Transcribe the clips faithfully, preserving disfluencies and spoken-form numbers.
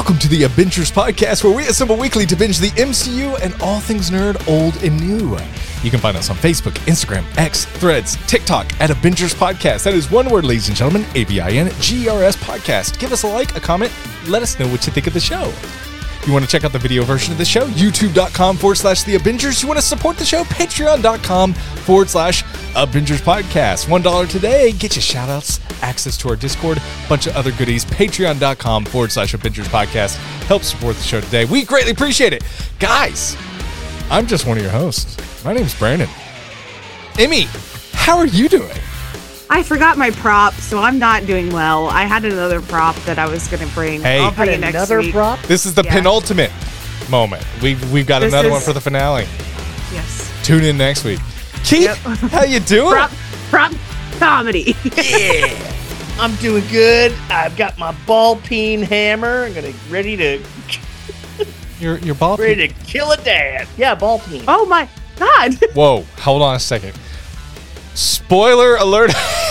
Welcome to the Abingers Podcast, where we assemble weekly to binge the M C U and all things nerd, old and new. You can find us on Facebook, Instagram, X, Threads, TikTok at Abingers Podcast. That is one word, ladies and gentlemen, A B I N G E R S Podcast. Give us a like, a comment, let us know what you think of the show. You want to check out the video version of the show? YouTube.com forward slash The Abingers. You want to support the show? Patreon.com forward slash Abingers Podcast. one dollar today. Get you shout-outs, access to our Discord, a bunch of other goodies. Patreon.com forward slash Abingers Podcast. Help support the show today. We greatly appreciate it. Guys, I'm just one of your hosts. My name's Brandon. Emmy, how are you doing? I forgot my prop, so I'm not doing well. I had another prop that I was going to bring. Hey, I'll bring it next another week. prop? This is the Yeah. penultimate moment. We've, we've got This another is- one for the finale. Yes. Tune in next week. Keith, Yep. how you doing? Prop, prop comedy. Yeah, I'm doing good. I've got my ball peen hammer. I'm gonna ready to Your, your ball ready to kill a dad. Yeah, ball peen. Oh my God. Whoa, hold on a second. Spoiler alert.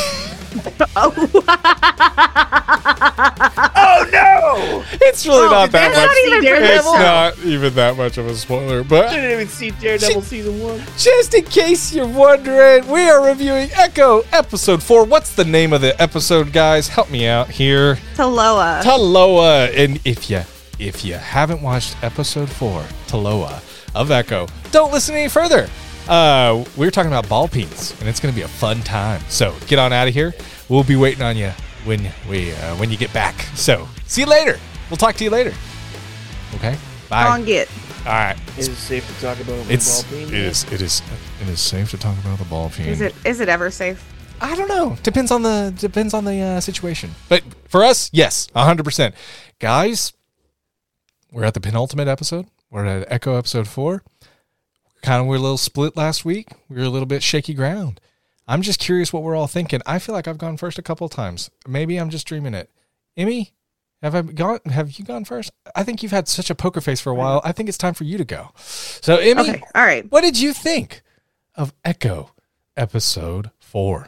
Oh no! It's really Oh, not that that's not much. even It's Daredevil. not even that much of a spoiler, I but didn't even see Daredevil season one. just in case you're wondering, we are reviewing Echo episode four. What's the name of the episode, guys? Help me out here. Taloa. Taloa. And if you if you haven't watched episode four, Taloa of Echo, don't listen any further. Uh, we're talking about ball peens, and it's going to be a fun time. So get on out of here. We'll be waiting on you when we uh, when you get back. So see you later. We'll talk to you later. Okay. Bye. On get. All right. Is it safe to talk about It's ball it peen? is it is it is safe to talk about the ball peen. Is it is it ever safe? I don't know. Depends on the depends on the uh, situation. But for us, yes, a hundred percent. Guys, we're at the penultimate episode. We're at Echo episode four. Kind of we're a little split last week. We were a little bit shaky ground. I'm just curious what we're all thinking. I feel like I've gone first a couple of times. Maybe I'm just dreaming it. Emmy, have I gone? Have you gone first? I think you've had such a poker face for a while. I think it's time for you to go. So, Emmy, Okay. All right. what did you think of Echo episode four?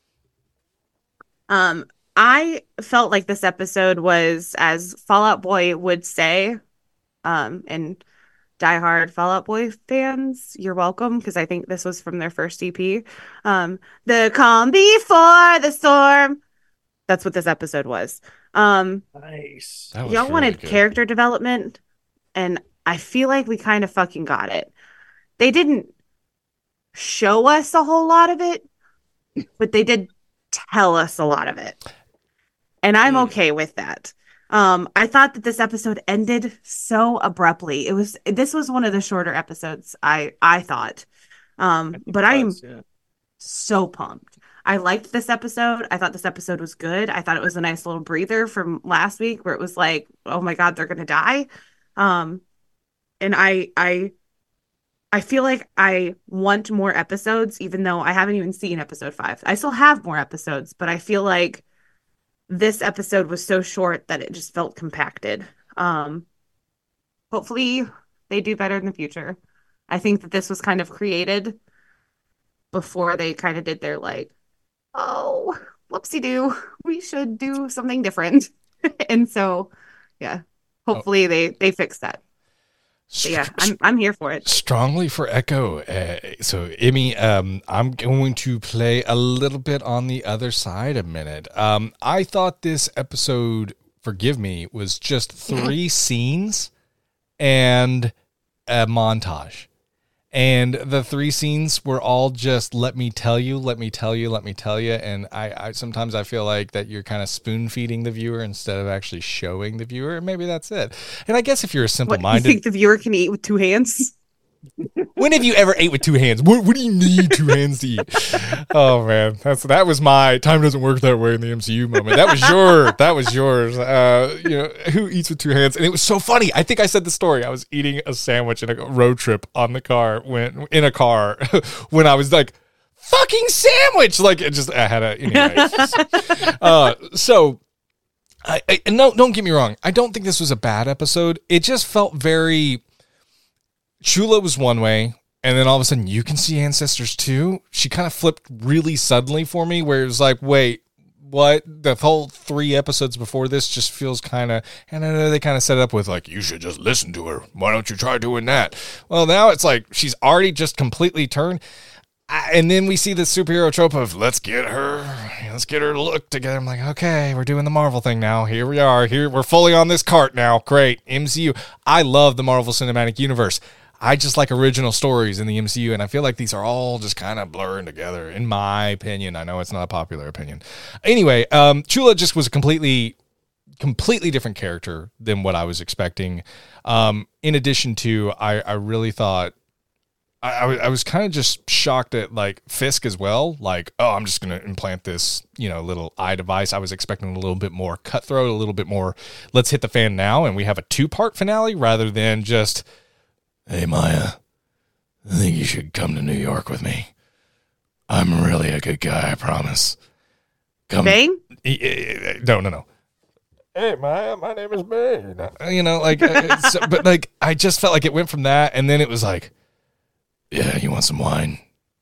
Um, I felt like this episode was, as Fall Out Boy would say, um, and diehard Fall Out Boy fans, you're welcome, because I think this was from their first E P. Um, the calm before the storm. That's what this episode was. Um, Nice. That was y'all really wanted good. character development, and I feel like we kind of fucking got it. They didn't show us a whole lot of it, but they did tell us a lot of it. And I'm Mm. okay with that. Um, I thought that this episode ended so abruptly. It was this was one of the shorter episodes, I I thought. Um, but It I'm was, yeah. so pumped. I liked this episode. I thought this episode was good. I thought it was a nice little breather from last week where it was like, oh my God, they're gonna die. Um, and I I I feel like I want more episodes, even though I haven't even seen episode five. I still have more episodes, but I feel like this episode was so short that it just felt compacted. Um, hopefully they do better in the future. I think that this was kind of created before they kind of did their like, oh, whoopsie-doo, we should do something different. And so, yeah, hopefully oh. they, they fix that. But yeah, I'm I'm here for it. Strongly for Echo. Uh, so, Emmy, um, I'm going to play a little bit on the other side a minute. Um, I thought this episode, forgive me, was just three scenes and a montage. And the three scenes were all just, let me tell you, let me tell you, let me tell you. And I, I sometimes I feel like that you're kind of spoon feeding the viewer instead of actually showing the viewer. And maybe that's it. And I guess if you're a simple What, minded, you think the viewer can eat with two hands? when have you ever ate with two hands? What, what do you need two hands to eat? Oh man, that's that was my time doesn't work that way in the M C U moment. That was your that was yours. Uh, you know, who eats with two hands? And it was so funny. I think I said the story. I was eating a sandwich in a road trip on the car when in a car when I was like, fucking sandwich. Like it just I had a anyway. uh, so. I, I no don't get me wrong. I don't think this was a bad episode. It just felt very. Chula was one way, and then all of a sudden, you can see ancestors too. She kind of flipped really suddenly for me, where it was like, wait, what the whole three episodes before this just feels kind of, and I know they kind of set it up with like, you should just listen to her. Why don't you try doing that? Well, now it's like she's already just completely turned. And then we see the superhero trope of let's get her, let's get her to look together. I'm like, okay, we're doing the Marvel thing now. Here we are. Here we're fully on this cart now. Great. M C U. I love the Marvel Cinematic Universe. I just like original stories in the M C U, and I feel like these are all just kind of blurring together, in my opinion. I know it's not a popular opinion. Anyway, um, Chula just was a completely, completely different character than what I was expecting. Um, in addition to, I, I really thought, I, I, I was kind of just shocked at like Fisk as well. Like, oh, I'm just going to implant this, you know, little eye device. I was expecting a little bit more cutthroat, a little bit more, let's hit the fan now, and we have a two-part finale rather than just, hey, Maya, I think you should come to New York with me. I'm really a good guy, I promise. Come. Bane? No, no, no. Hey, Maya, my name is Bane. You know, like, uh, so, but like, I just felt like it went from that, and then it was like, yeah, you want some wine?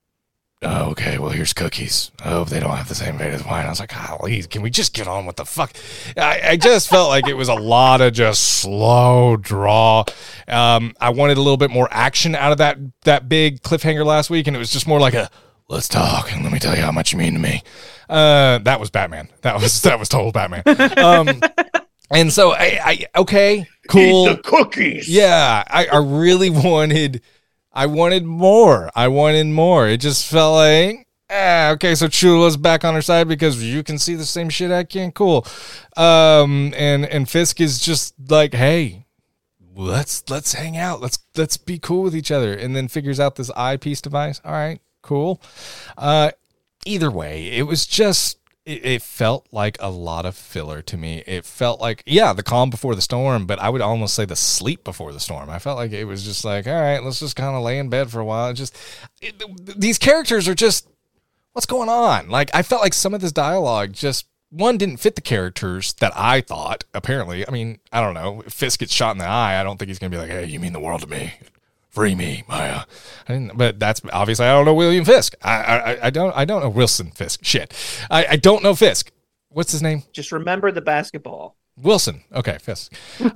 Oh, okay, well, here's cookies. I hope they don't have the same fate as wine. I was like, golly, can we just get on with the fuck? I, I just felt like it was a lot of just slow draw. Um, I wanted a little bit more action out of that that big cliffhanger last week, and it was just more like a, let's talk, and let me tell you how much you mean to me. Uh, that was Batman. That was that was total Batman. Um, and so, I, I okay, cool. Eat the cookies. Yeah, I, I really wanted... I wanted more. I wanted more. It just felt like, ah, okay, so Chula's back on her side because you can see the same shit I can. Cool. Um, and, and Fisk is just like, hey, let's let's hang out. Let's let's be cool with each other. And then figures out this eyepiece device. All right, cool. Uh, either way, it was just, it, it felt like a lot of filler to me. It felt like, yeah, the calm before the storm, but I would almost say the sleep before the storm. I felt like it was just like, all right, let's just kind of lay in bed for a while. It just it, these characters are just, what's going on? Like, I felt like some of this dialogue just, one, didn't fit the characters that I thought, apparently. I mean, I don't know. If Fisk gets shot in the eye, I don't think he's going to be like, hey, you mean the world to me. Free me, Maya. I didn't, but that's obviously I don't know William Fisk. I, I I don't I don't know Wilson Fisk. Shit, I, I don't know Fisk. What's his name? Just remember the basketball. Wilson. Okay, Fisk.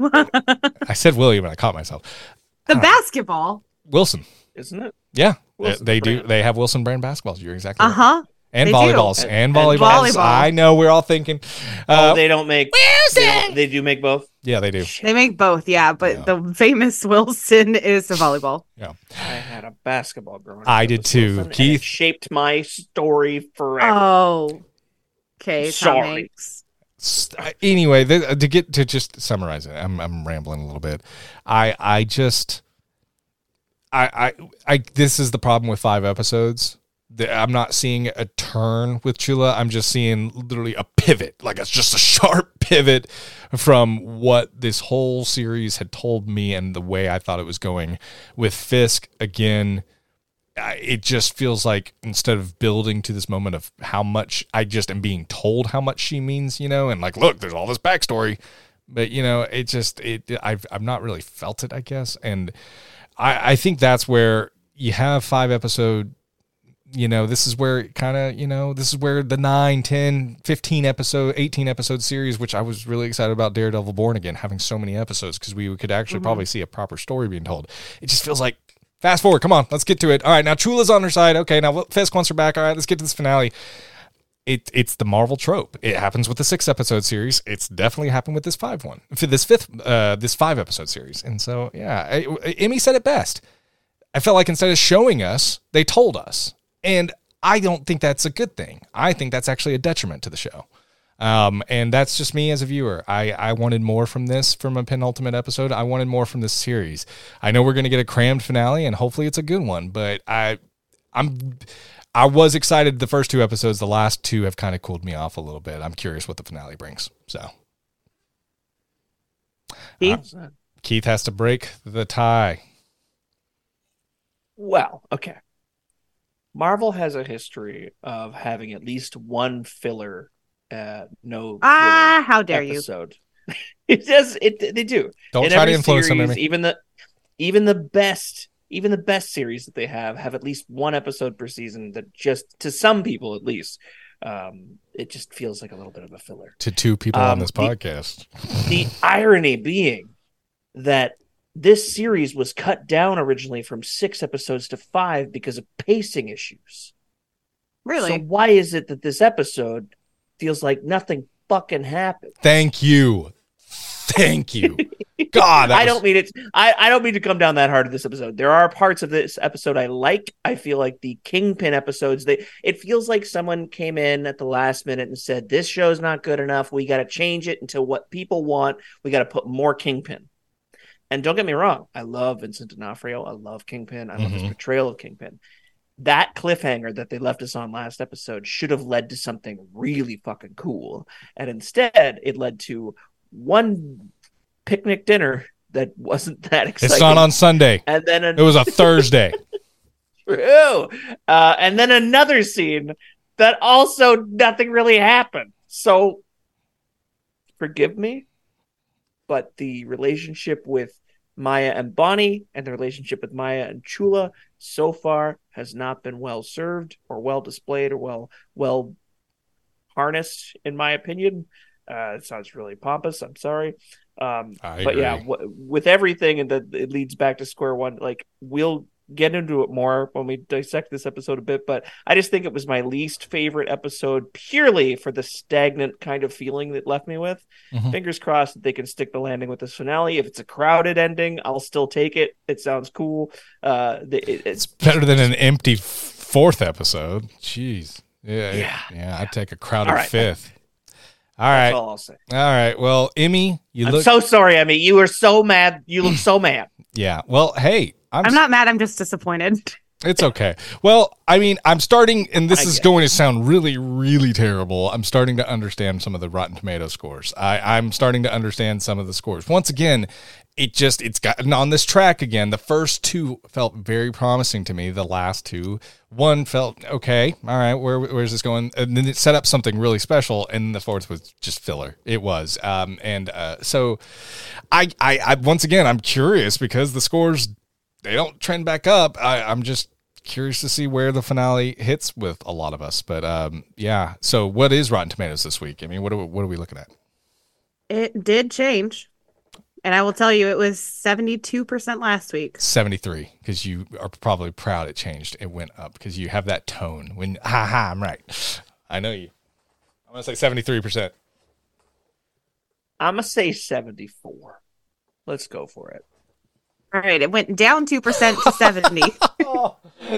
I said William and I caught myself. The basketball. Wilson, isn't it? Yeah, Wilson they brand. do. They have Wilson brand basketballs. You're exactly Uh right. huh. And They volleyballs do. and, And- volleyballs. and volleyball. I know we're all thinking. Oh, Uh, they don't make. They, don't- they do make both. yeah, they do. They make both, yeah, but Yeah. the famous Wilson is the volleyball. Yeah. I had a basketball growing up. I that did was too. Wilson, and Keith? it shaped my story forever. Oh, okay. Tom Sorry. Hanks. S- Anyway, th- to get to just summarize it, I'm I'm rambling a little bit. I I just I I I this is the problem with five episodes. The- I'm not seeing a turn with Chula. I'm just seeing literally a pivot. Like it's just a sharp pivot from what this whole series had told me and the way I thought it was going. With Fisk, again, I- it just feels like instead of building to this moment of how much I just am being told how much she means, you know, and like, look, there's all this backstory, but you know, it just, it, I've, I've not really felt it, I guess. And I, I think that's where you have five episode, you know, this is where kind of, you know, this is where the nine, ten, fifteen episode, eighteen episode series, which I was really excited about Daredevil Born Again, having so many episodes because we could actually Mhm. probably see a proper story being told. It just feels like, fast forward, come on, let's get to it. All right, now Chula's on her side. Okay, now Fisk wants her back. All right, let's get to this finale. It, it's the Marvel trope. It happens with the six episode series. It's definitely happened with this five one, for this fifth, uh, this five episode series. And so, yeah, I, Emmy said it best. I felt like instead of showing us, they told us. And I don't think that's a good thing. I think that's actually a detriment to the show. Um, and that's just me as a viewer. I, I wanted more from this, from a penultimate episode. I wanted more from this series. I know we're going to get a crammed finale, and hopefully it's a good one. But I, I'm, I was excited the first two episodes. The last two have kind of cooled me off a little bit. I'm curious what the finale brings. So, Keith? Uh, Keith has to break the tie. Well, okay. Marvel has a history of having at least one filler, uh, no Ah, filler how dare you. episode. It does. It they do. Don't In try to every influence them, series, Emmy. even the even the best even the best series that they have have at least one episode per season that just to some people at least um it just feels like a little bit of a filler. To two people um, on this the, podcast. The irony being that this series was cut down originally from six episodes to five because of pacing issues. Really? So why is it that this episode feels like nothing fucking happened? Thank you. Thank you. God, I was... don't mean it. I, I don't mean to come down that hard to this episode. There are parts of this episode I like. I feel like the Kingpin episodes, they it feels like someone came in at the last minute and said, this show's not good enough. We got to change it into what people want. We got to put more Kingpin. And don't get me wrong. I love Vincent D'Onofrio. I love Kingpin. I love mm-hmm. his portrayal of Kingpin. That cliffhanger that they left us on last episode should have led to something really fucking cool. And instead, it led to one picnic dinner that wasn't that exciting. It's not on Sunday. And then an- it was a Thursday. True. Uh, and then another scene that also nothing really happened. So forgive me, but the relationship with Maya and Bonnie and the relationship with Maya and Chula so far has not been well served or well displayed or well well harnessed, in my opinion. Uh, it sounds really pompous. I'm sorry. Um, but yeah, w- with everything, and that it leads back to square one. Like, we'll get into it more when we dissect this episode a bit, but I just think it was my least favorite episode purely for the stagnant kind of feeling that left me with. Mm-hmm. Fingers crossed that they can stick the landing with this finale. If it's a crowded ending, I'll still take it. It sounds cool. Uh, it, it's, it's better than an empty fourth episode. Jeez. Yeah. Yeah. Yeah. I'd take a crowded right. fifth. All right. That's all I'll say. All right. Well, Emmy, you I'm look so sorry, Emmy. You were so mad. You look so mad. Yeah. Well, hey, I'm, I'm not mad. I'm just disappointed. It's okay. Well, I mean, I'm starting, and this I is guess. going to sound really, really terrible. I'm starting to understand some of the Rotten Tomato scores. I, I'm starting to understand some of the scores. Once again, it just, it's gotten on this track again. The first two felt very promising to me. The last two, one felt, okay, all right, where where's this going? And then it set up something really special, and the fourth was just filler. It was. Um, and uh, so I, I, I, once again, I'm curious because the scores, they don't trend back up. I, I'm just curious to see where the finale hits with a lot of us. But um, yeah, so what is Rotten Tomatoes this week? I mean, what are we, what are we looking at? It did change. And I will tell you, it was seventy-two percent last week. seventy-three, because you are probably proud it changed. It went up because you have that tone. When, ha ha, I'm right. I know you. I'm going to say seventy-three percent. I'm going to say seventy-four. Let's go for it. All right, it went down two percent to seventy. Oh,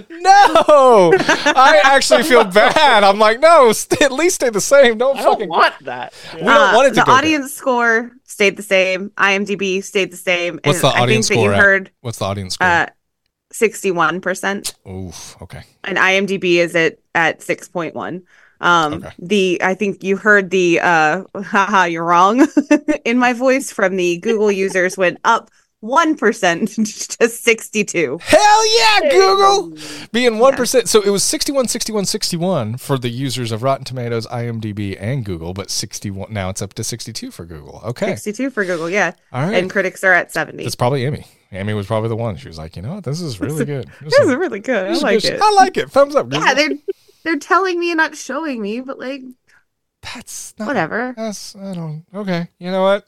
no! I actually feel bad. I'm like, no, st- at least stay the same. Don't I fucking don't want that. We don't uh, want it to the go audience down. Score stayed the same. IMDb stayed the same. What's and the audience I think score? That you heard, What's the audience score? Uh, sixty-one percent. Oof. Okay. And IMDb is at at six point one. Um, okay. The I think you heard the uh, haha, you're wrong in my voice from the Google users went up one percent to sixty-two. Hell yeah, Google! Being one percent. Yeah. So it was sixty-one, sixty-one, sixty-one for the users of Rotten Tomatoes, IMDb, and Google, but sixty-one, now it's up to sixty-two for Google. Okay. sixty-two for Google, yeah. All right. And critics are at seventy. It's probably Emmy. Emmy was probably the one. She was like, you know what? This is really good. This, this is really good. I like good. it. I like it. Thumbs up, Google. Yeah, they're, they're telling me and not showing me, but like, that's not, whatever. That's, I don't, okay. You know what?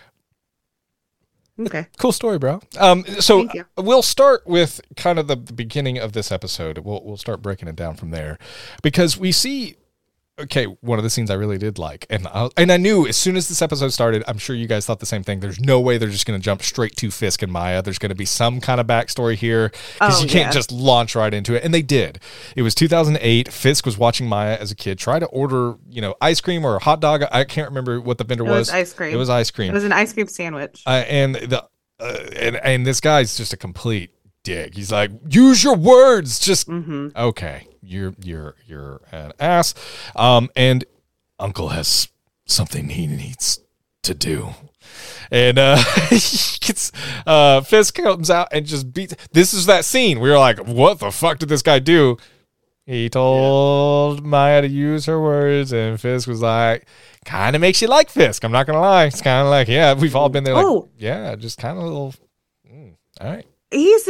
Okay. Cool story, bro. Um, so we'll start with kind of the, the beginning of this episode. We'll we'll start breaking it down from there, because we see. Okay, one of the scenes I really did like, and I, and I knew as soon as this episode started, I'm sure you guys thought the same thing. There's no way they're just going to jump straight to Fisk and Maya. There's going to be some kind of backstory here, because oh, you can't yeah. just launch right into it. And they did. It was two thousand eight. Fisk was watching Maya as a kid try to order, you know, ice cream or a hot dog. I can't remember what the vendor it was. was. Ice cream. It was ice cream. It was an ice cream sandwich. Uh, and the uh, and and this guy's just a complete dick. He's like, use your words. Just mm-hmm. okay. You're you're you're an ass. Um and. Uncle has something he needs to do. And uh, he gets, uh, Fisk comes out and just beats. This is that scene. We were like, what the fuck did this guy do? He told yeah. Maya to use her words, and Fisk was like, kind of makes you like Fisk. I'm not going to lie. It's kind of like, yeah, we've all been there. Like, oh. yeah, just kind of a little, mm, all right. He's an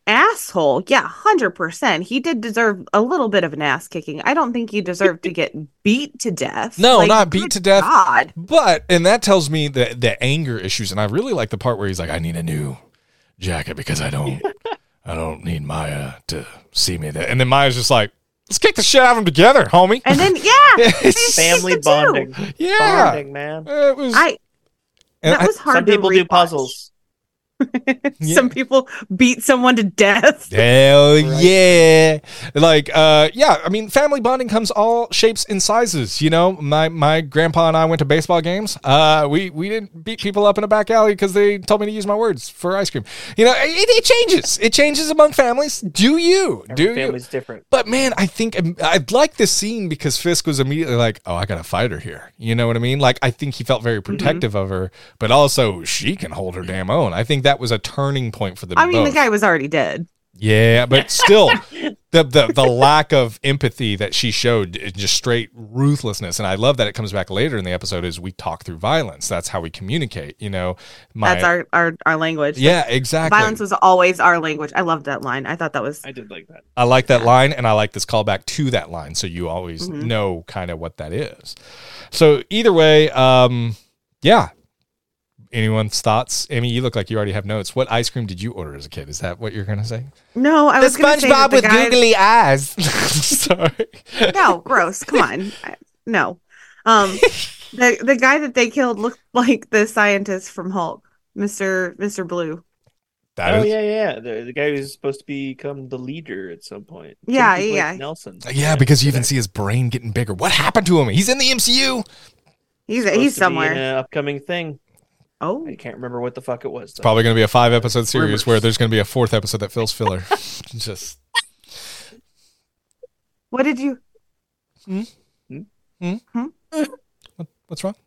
asshole. Yeah, one hundred percent. He did deserve a little bit of an ass kicking. I don't think he deserved to get beat to death. No, Like, not beat good to death. God. But, and that tells me the, the anger issues. And I really like the part where he's like, I need a new jacket because I don't, I don't need Maya to see me there. And then Maya's just like, let's kick the shit out of them together, homie. And then, yeah. It's- they Family kicked it too. bonding. Yeah. Bonding, man. It was, I, and that I- was hard Some to people do rewatch. puzzles. Yeah. Some people beat someone to death. Hell Right. yeah. Like, uh, yeah, I mean, family bonding comes all shapes and sizes. You know, my, my grandpa and I went to baseball games. Uh, we, we didn't beat people up in a back alley because they told me to use my words for ice cream. You know, it, it changes. It changes among families. Do you? Every Do you? family's different. But man, I think I like this scene because Fisk was immediately like, "Oh, I got to fight her here." You know what I mean? Like, I think he felt very protective of her, but also she can hold her damn own. I think that was a turning point for them I mean, both. the guy was already dead. Yeah, but still, the, the the lack of empathy that she showed, is just straight ruthlessness, and I love that it comes back later in the episode. Is we talk through violence? That's how we communicate. You know, my That's our, our, our language. yeah, exactly. Violence was always our language. I loved that line. I thought that was I did like that. I like that line, and I like this callback to that line, so you always Mhm. know kind of what that is. So either way, um, yeah. Anyone's thoughts? Amy, you look like you already have notes. What ice cream did you order as a kid? Is that what you're gonna say? no. I The was going to say that SpongeBob the with guy. googly eyes. Sorry. No, gross. Come on. I- No. Um, the the guy that they killed looked like the scientist from Hulk, Mister Mister Blue. That oh is- yeah, yeah. The, the guy who's supposed to become the leader at some point. Yeah, Timothy Blake yeah. Nelson. Yeah, because you even That see his brain getting bigger. What happened to him? He's in the M C U. He's supposed he's to be somewhere. in an upcoming thing. Oh, I can't remember what the fuck it was. It's probably going to be a five episode series Rumors. where there's going to be a fourth episode that fills filler. Just what did you? what, what's wrong?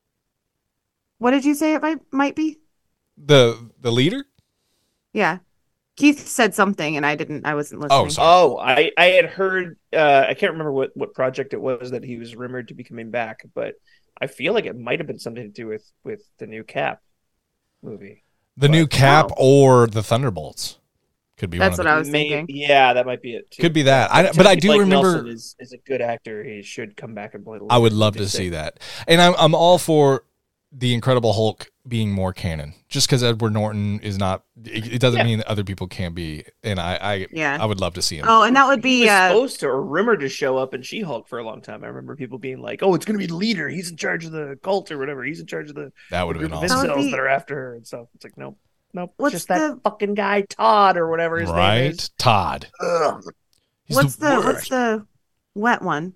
What did you say it might might be? The the leader? Yeah, Keith said something, and I didn't. I wasn't listening. Oh, sorry. Oh, I, I had heard. Uh, I can't remember what, what project it was that he was rumored to be coming back, but I feel like it might have been something to do with, with the new Cap movie. The But- new Cap Oh. or the Thunderbolts could be That's one what of I was May- thinking. Yeah, that might be it too. Could be that. I, but I Timothy do Blake remember. Nelson is, is a good actor. He should come back and play. The I would lead. love He'd be to see sick. that, and I'm I'm all for the Incredible Hulk being more canon. Just because Edward Norton is not, it, it doesn't Yeah. mean that other people can't be. And I I, Yeah. I would love to see him. Oh, and that would He be was uh, supposed to or rumored to show up in She-Hulk for a long time. I remember people being like, "Oh, it's going to be the leader. He's in charge of the cult or whatever. He's in charge of the That would have group been of awesome. That would incels be- that are after her and stuff." It's like, nope, nope. What's just that the- fucking guy Todd or whatever his name Right, is. Todd. Ugh. He's what's the, worst. what's the wet one?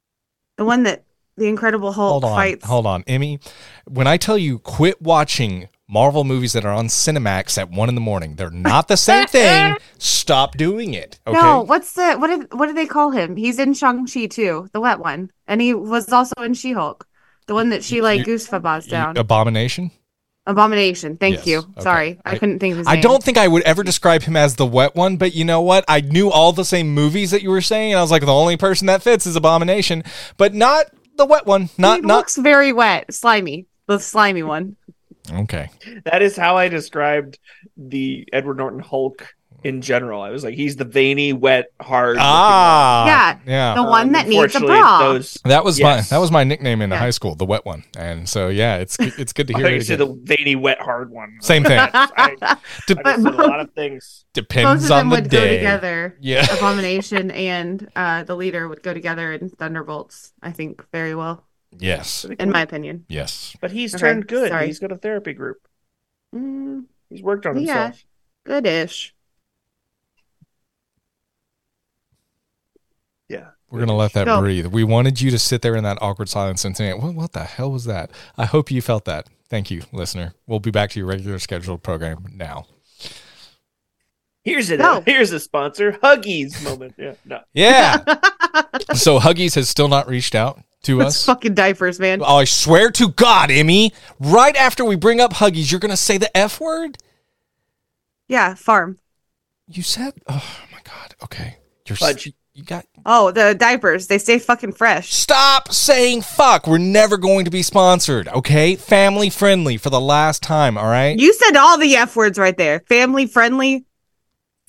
The one that the Incredible Hulk Hold on, fights. hold on, Emmy. When I tell you, quit watching Marvel movies that are on Cinemax at one in the morning. They're not the same thing. Stop doing it. Okay. No, what's the what did what do they call him? He's in Shang-Chi too, the wet one. And he was also in She-Hulk. The one that she like You- goosebumps down. Abomination. Abomination. Thank Yes, you. okay. Sorry. I, I- couldn't think of his I name. don't think I would ever describe him as the wet one, but you know what? I knew all the same movies that you were saying, and I was like, the only person that fits is Abomination, but not the wet one. Not he not looks very wet, slimy. The slimy one. okay. That is how I described the Edward Norton Hulk in general. I was like, he's the veiny, wet, hard. Ah, Yeah, yeah. the one that needs a Unfortunately, bra. Those, That was Yes. my that was my nickname in Yeah. high school, the wet one, and so yeah, it's it's good to I hear thought it you said again. the veiny, wet, hard one. Same thing. I, I Dep- just said a lot of things. Both Depends of them on the would go day. together. Yeah. Abomination and uh, the leader would go together in Thunderbolts, I think, very well, Yes. in my opinion. Yes. But he's Okay, turned good. sorry. He's got a therapy group. Mm, He's worked on Yeah. himself. good-ish. Yeah. We're gonna let that Go. breathe. We wanted you to sit there in that awkward silence and say, "What? What the hell was that?" I hope you felt that. Thank you, listener. We'll be back to your regular scheduled program now. Here's a No. here's a sponsor, Huggies moment. Yeah, no. Yeah. So Huggies has still not reached out to Those us. fucking diapers, man. Oh, I swear to God, Emmy, right after we bring up Huggies, you're going to say the F word? Yeah, farm. You said, oh my God. Okay. You're, s- Fudge. you got, Oh, the diapers. They stay fucking fresh. stop saying fuck. We're never going to be sponsored. Okay. Family friendly for the last time. All right. You said all the F words right there. Family friendly.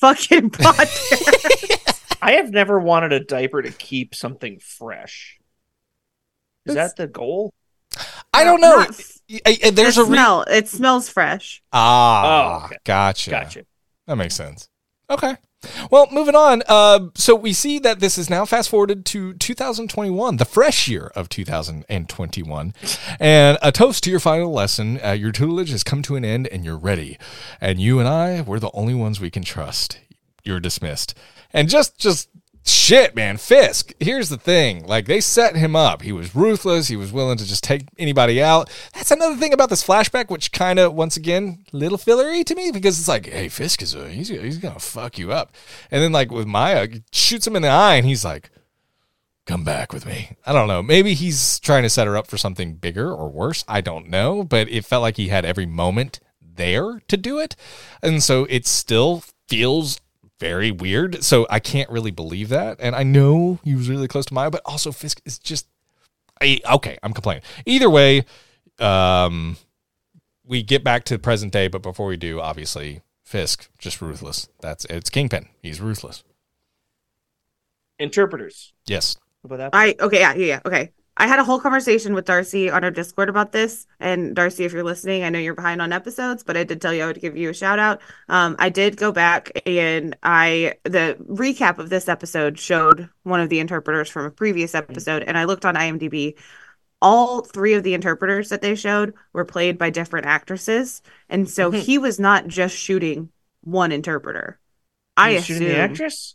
fucking podcast. I have never wanted a diaper to keep something fresh. Is It's- that the goal? I don't know. Not f- I- I- There's it a re- smell. It smells fresh. ah, Oh, okay. gotcha. Gotcha. That makes sense. Okay. Well, moving on. Uh, so we see that this is now fast forwarded to two thousand twenty-one, the fresh year of two thousand twenty-one. And a toast to your final lesson. Uh, your tutelage has come to an end and you're ready. And you and I, we're the only ones we can trust. You're dismissed. And just, just shit, man. Fisk, here's the thing. Like, they set him up. He was ruthless. He was willing to just take anybody out. That's another thing about this flashback, which kind of, once again, little fillery to me, because it's like, hey, Fisk is a, he's, he's going to fuck you up. And then, like, with Maya, shoots him in the eye, and he's like, come back with me. I don't know. Maybe he's trying to set her up for something bigger or worse. I don't know. But it felt like he had every moment there to do it. And so it still feels very weird. So I can't really believe that. And I know he was really close to Maya, but also Fisk is just, I, okay, I'm complaining. Either way, um, we get back to present day, but before we do, obviously, Fisk, just ruthless. That's, it's Kingpin. He's ruthless. Interpreters. Yes. What about that? I okay, yeah, yeah, yeah. Okay. I had a whole conversation with Darcy on our Discord about this. And Darcy, if you're listening, I know you're behind on episodes, but I did tell you I would give you a shout out. Um, I did go back and I the recap of this episode showed one of the interpreters from a previous episode, and I looked on IMDb. All three of the interpreters that they showed were played by different actresses, and so Mhm. he was not just shooting one interpreter. I He's shooting the assume actress?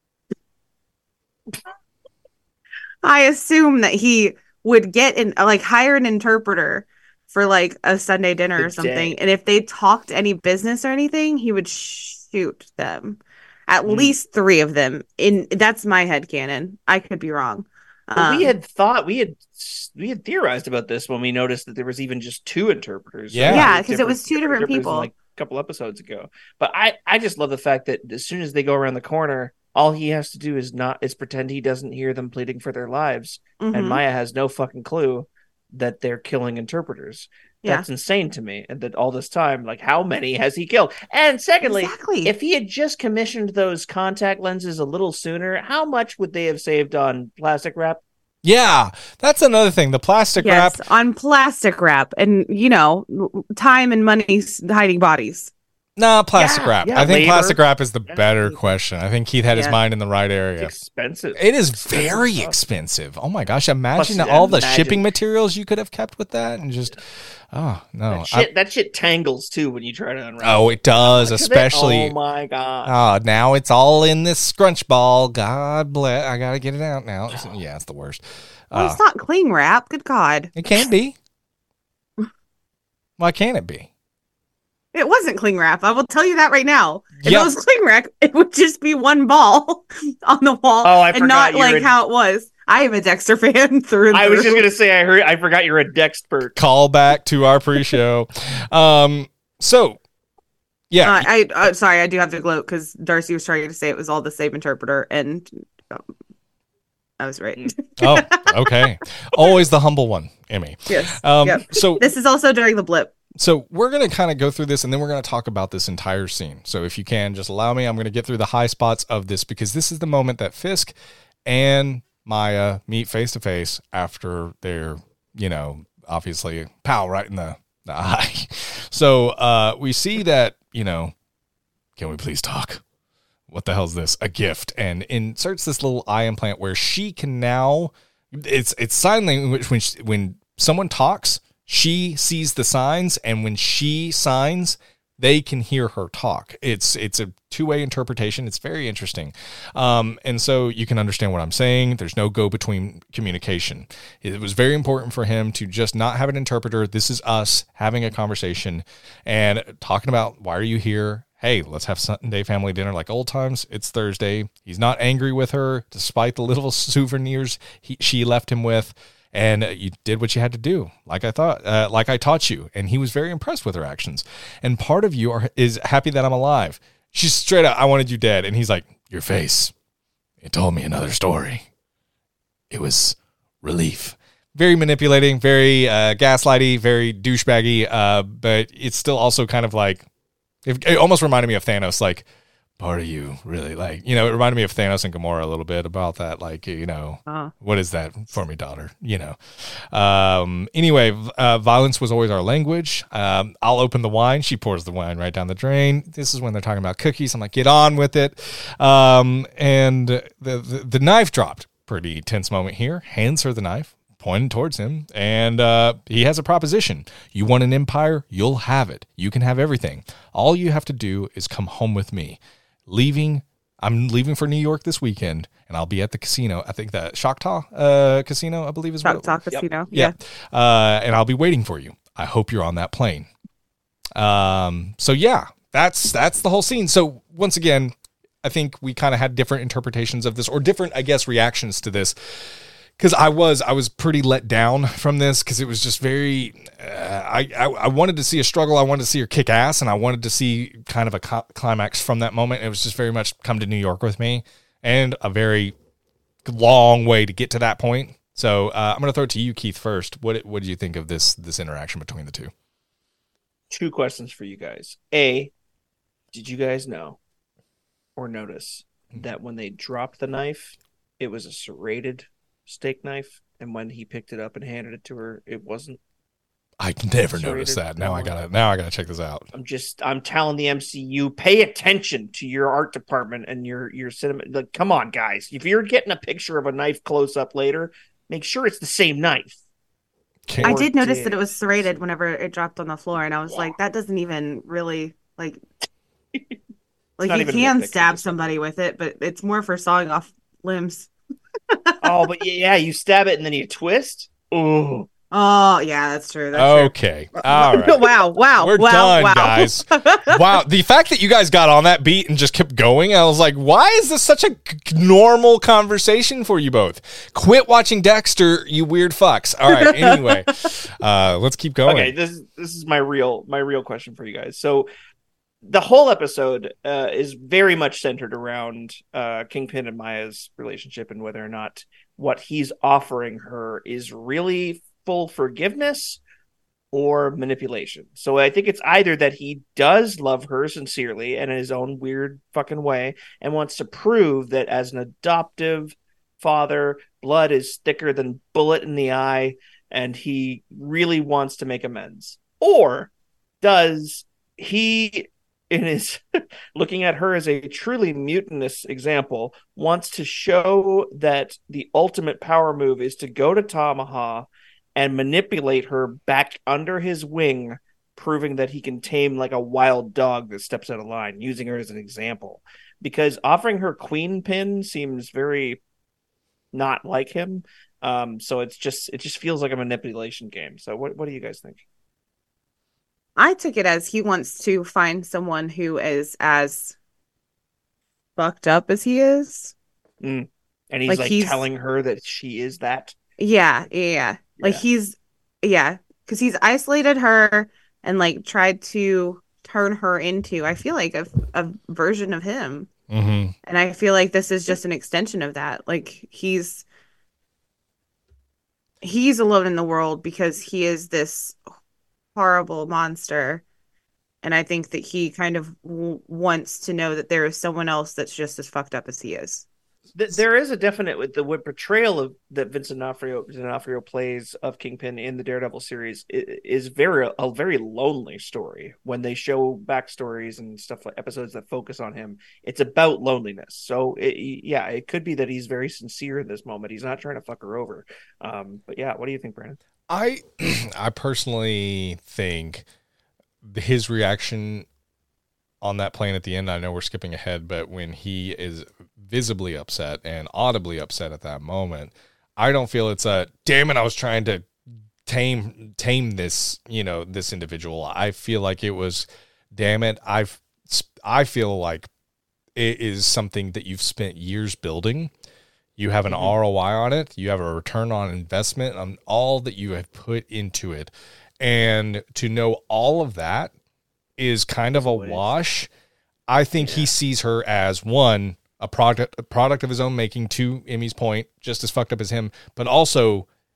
I assume that he would get in, like, hire an interpreter for like a Sunday dinner The or something. day. And if they talked any business or anything, he would shoot them. At Mm. least three of them. In that's my headcanon. I could be wrong. Well, we Um, had thought we had we had theorized about this when we noticed that there was even just two interpreters. Yeah. Yeah, Like, 'cause it was two different interpreters people. Like a couple episodes ago. But I I just love the fact that as soon as they go around the corner, all he has to do is not is pretend he doesn't hear them pleading for their lives, and mhm. Maya has no fucking clue that they're killing interpreters. Yeah. That's insane to me. And that all this time, like, how many has he killed? And secondly, Exactly. if he had just commissioned those contact lenses a little sooner, how much would they have saved on plastic wrap? Yeah, that's another thing. The plastic Yes, wrap. on plastic wrap, and you know, time and money s- hiding bodies. Nah, plastic Yeah, wrap. yeah, I think labor. plastic wrap is the Yeah. better question. I think Keith had his Yeah. mind in the right It's area. expensive. It is Expensive very stuff. expensive. Oh my gosh! Imagine Plus, all the imagine- shipping materials you could have kept with that, and just oh no! That I- shit, that shit tangles too when you try to unravel. oh, it does, Look at it. especially. Oh my god! Oh, now it's all in this scrunch ball. God bless. I gotta get it out now. It's- yeah, it's the worst. Well, Uh, it's not cling wrap. Good God, it can be. Why can't it be? it wasn't cling wrap. I will tell you that right now. If Yeah. it was cling wrap, it would just be one ball on the wall, Oh, I and forgot not you're like a- how it was. I am a Dexter fan through and I was through. just gonna say I heard I forgot you're a Dexpert. Call back to our pre-show. um. So, yeah. Uh, I uh, sorry, I do have to gloat because Darcy was trying to say it was all the same interpreter, and um, I was right. oh, okay. Always the humble one, Emmy. Yes. Um. Yep. So This is also during the blip. So we're going to kind of go through this, and then we're going to talk about this entire scene. So if you can, just allow me. I'm going to get through the high spots of this because this is the moment that Fisk and Maya meet face to face after they're, you know, obviously, pow, right in the, the eye. So uh, we see that, you know, can we please talk? What the hell's this? A gift. And inserts this little eye implant where she can now, it's it's sign language when she, when someone talks, she sees the signs, and when she signs, they can hear her talk. It's it's a two-way interpretation. It's very interesting. Um, and so you can understand what I'm saying. There's no go-between communication. It was very important for him to just not have an interpreter. This is us having a conversation and talking about, why are you here? Hey, let's have Sunday family dinner like old times. It's Thursday. He's not angry with her, despite the little souvenirs he, she left him with. And you did what you had to do, like I thought, uh, like I taught you. And he was very impressed with her actions. And part of you are, is happy that I'm alive. She's straight up, I wanted you dead. And he's like, your face, it told me another story. It was relief. Very manipulating, very uh, gaslighty, very douchebaggy. Uh, but it's still also kind of like, it, it almost reminded me of Thanos, like, part of you really like, you know, it reminded me of Thanos and Gamora a little bit about that. Like, you know, uh. what is that for me, daughter? You know? Um, anyway, uh, violence was always our language. Um, I'll open the wine. She pours the wine right down the drain. This is when they're talking about cookies. I'm like, get on with it. Um, and the, the, the knife dropped. Pretty tense moment here. Hands her the knife, pointed towards him, and uh, he has a proposition. You want an empire? You'll have it. You can have everything. All you have to do is come home with me. Leaving, I'm leaving for New York this weekend, and I'll be at the casino. I think the Choctaw uh, Casino, I believe is what Choctaw Casino. Yeah, yeah. Uh, and I'll be waiting for you. I hope you're on that plane. Um, so yeah, that's that's the whole scene. So once again, I think we kind of had different interpretations of this, or different, I guess, reactions to this. Because I was I was pretty let down from this, because it was just very uh, I, I I wanted to see a struggle. I wanted to see her kick ass, and I wanted to see kind of a co- climax from that moment. It was just very much come to New York with me, and a very long way to get to that point. So uh, I'm going to throw it to you, Keith, first. What what did you think of this this interaction between the two? Two questions for you guys. A, did you guys know or notice that when they dropped the knife, it was a serrated steak knife, and when he picked it up and handed it to her, it wasn't? I never noticed that. Now I gotta now I gotta check this out. I'm just I'm telling the M C U, pay attention to your art department and your your cinema. Like, come on, guys! If you're getting a picture of a knife close up later, make sure it's the same knife. I did notice that it was serrated whenever it dropped on the floor, and I was yeah. like, that doesn't even really like like you can stab somebody with it, but it's more for sawing off limbs. Oh, but yeah, you stab it and then you twist. Ooh. Oh, yeah, that's true. That's okay. True. All right. Wow. Wow. We're wow, done, wow. guys. Wow. The fact that you guys got on that beat and just kept going, I was like, why is this such a normal conversation for you both? Quit watching Dexter, you weird fucks. All right. Anyway, uh, let's keep going. Okay. This, this is my real, my real question for you guys. So, the whole episode uh, is very much centered around uh, Kingpin and Maya's relationship, and whether or not what he's offering her is really full forgiveness or manipulation. So I think it's either that he does love her sincerely and in his own weird fucking way, and wants to prove that as an adoptive father, blood is thicker than bullet in the eye, and he really wants to make amends. Or does he, in his looking at her as a truly mutinous example, wants to show that the ultimate power move is to go to Tamaha and manipulate her back under his wing, proving that he can tame like a wild dog that steps out of line, using her as an example. Because offering her queen pin seems very not like him. Um, so it's just it just feels like a manipulation game. So what what do you guys think? I took it as he wants to find someone who is as fucked up as he is. Mm. And he's like, like he's... telling her that she is that. Yeah, yeah, yeah. Like yeah. he's, yeah, because he's isolated her and like tried to turn her into, I feel like, a, a version of him. Mm-hmm. And I feel like this is just an extension of that. Like he's, he's alone in the world because he is this horrible monster, and I think that he kind of w- wants to know that there is someone else that's just as fucked up as he is. There is a definite with the portrayal of that Vincent D'Onofrio, D'Onofrio plays of Kingpin in the Daredevil series is very a very lonely story. When they show backstories and stuff like episodes that focus on him, it's about loneliness. So it, yeah, it could be that he's very sincere in this moment. He's not trying to fuck her over. Um, but yeah, what do you think, Brandon? I I personally think his reaction on that plane at the end, I know we're skipping ahead, but when he is visibly upset and audibly upset at that moment, I don't feel it's a, damn it, I was trying to tame tame this, you know, this individual. I feel like it was, damn it, I've I feel like it is something that you've spent years building. You have an mm-hmm. R O I on it. You have a return on investment on all that you have put into it. And to know all of that is kind of a wash. I think yeah. he sees her as, one, a product, a product of his own making, to Emmy's point, just as fucked up as him, but also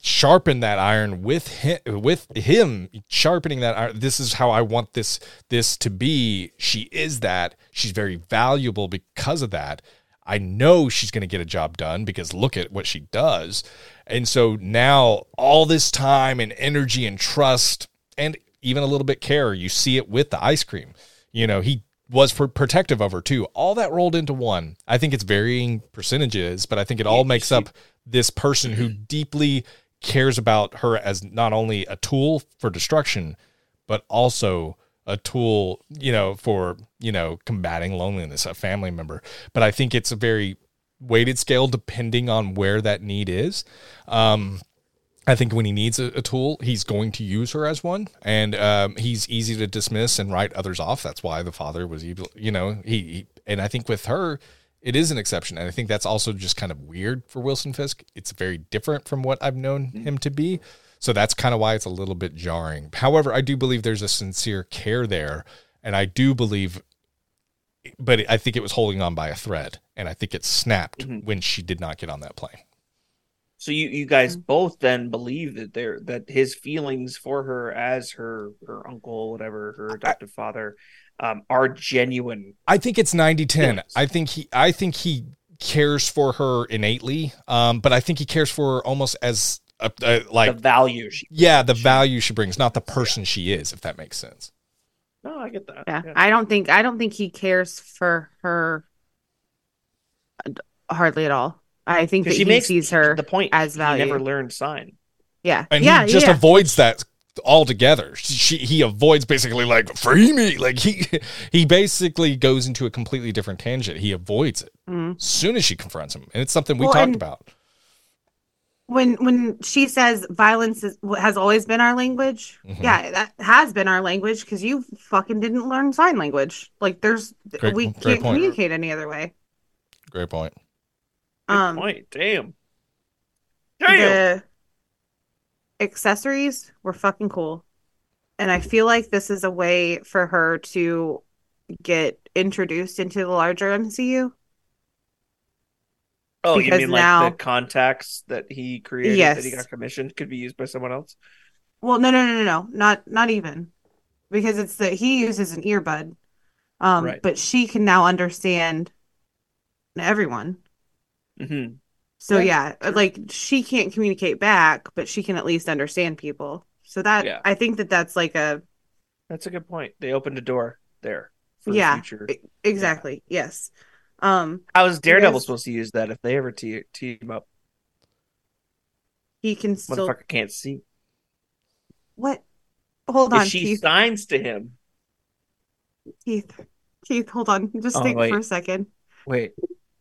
sharpen that iron with him, with him sharpening that iron. This is how I want this this to be. She is that. She's very valuable because of that. I know she's going to get a job done because look at what she does. And so now all this time and energy and trust and even a little bit care, you see it with the ice cream. You know, he was for protective of her too. All that rolled into one. I think it's varying percentages, but I think it all makes up this person who deeply cares about her as not only a tool for destruction, but also a tool, you know, for, you know, combating loneliness, a family member. But I think it's a very weighted scale depending on where that need is. Um, I think when he needs a, a tool, he's going to use her as one, and um, he's easy to dismiss and write others off. That's why the father was evil, you know, he, he, and I think with her, it is an exception. And I think that's also just kind of weird for Wilson Fisk. It's very different from what I've known him to be. So that's kind of why it's a little bit jarring. However, I do believe there's a sincere care there. And I do believe, but I think it was holding on by a thread. And I think it snapped mm-hmm. when she did not get on that plane. So you, you guys both then believe that there that his feelings for her as her her uncle, whatever, her adoptive I, father, um, are genuine. I think it's ninety ten. Yes. I think he I think he cares for her innately, um, but I think he cares for her almost as a, a, like the value. She yeah, the she, value she brings, not the person yeah. she is. If that makes sense. No, I get that. Yeah, yeah, I don't think I don't think he cares for her hardly at all. I think that she he makes sees her the point as value. He never learned sign. Yeah, and yeah, he just yeah. avoids that altogether. She, he avoids basically like free me. Like he, he basically goes into a completely different tangent. He avoids it mm-hmm. as soon as she confronts him, and it's something we well, talked about. When when she says violence is, has always been our language, mm-hmm. yeah, that has been our language because you fucking didn't learn sign language. Like there's great, we great can't point. communicate any other way. Great point. Good um, point. Damn. Damn. The accessories were fucking cool. And I feel like this is a way for her to get introduced into the larger M C U. Oh, because you mean now, like the contacts that he created yes. that he got commissioned could be used by someone else? Well, no, no, no, no, no. Not not even. Because it's that he uses an earbud. Um, right. But she can now understand everyone. Mm-hmm. So yeah. yeah, like she can't communicate back, but she can at least understand people. So that yeah. I think that that's like a. That's a good point. They opened a door there. For yeah, the future. exactly. Yeah. Yes. Um, How is Daredevil guys, supposed to use that if they ever te- team up? He can still. Motherfucker can't see. What? Hold on. If she Keith. signs to him. Keith, Keith, hold on. Just oh, think wait. for a second. Wait.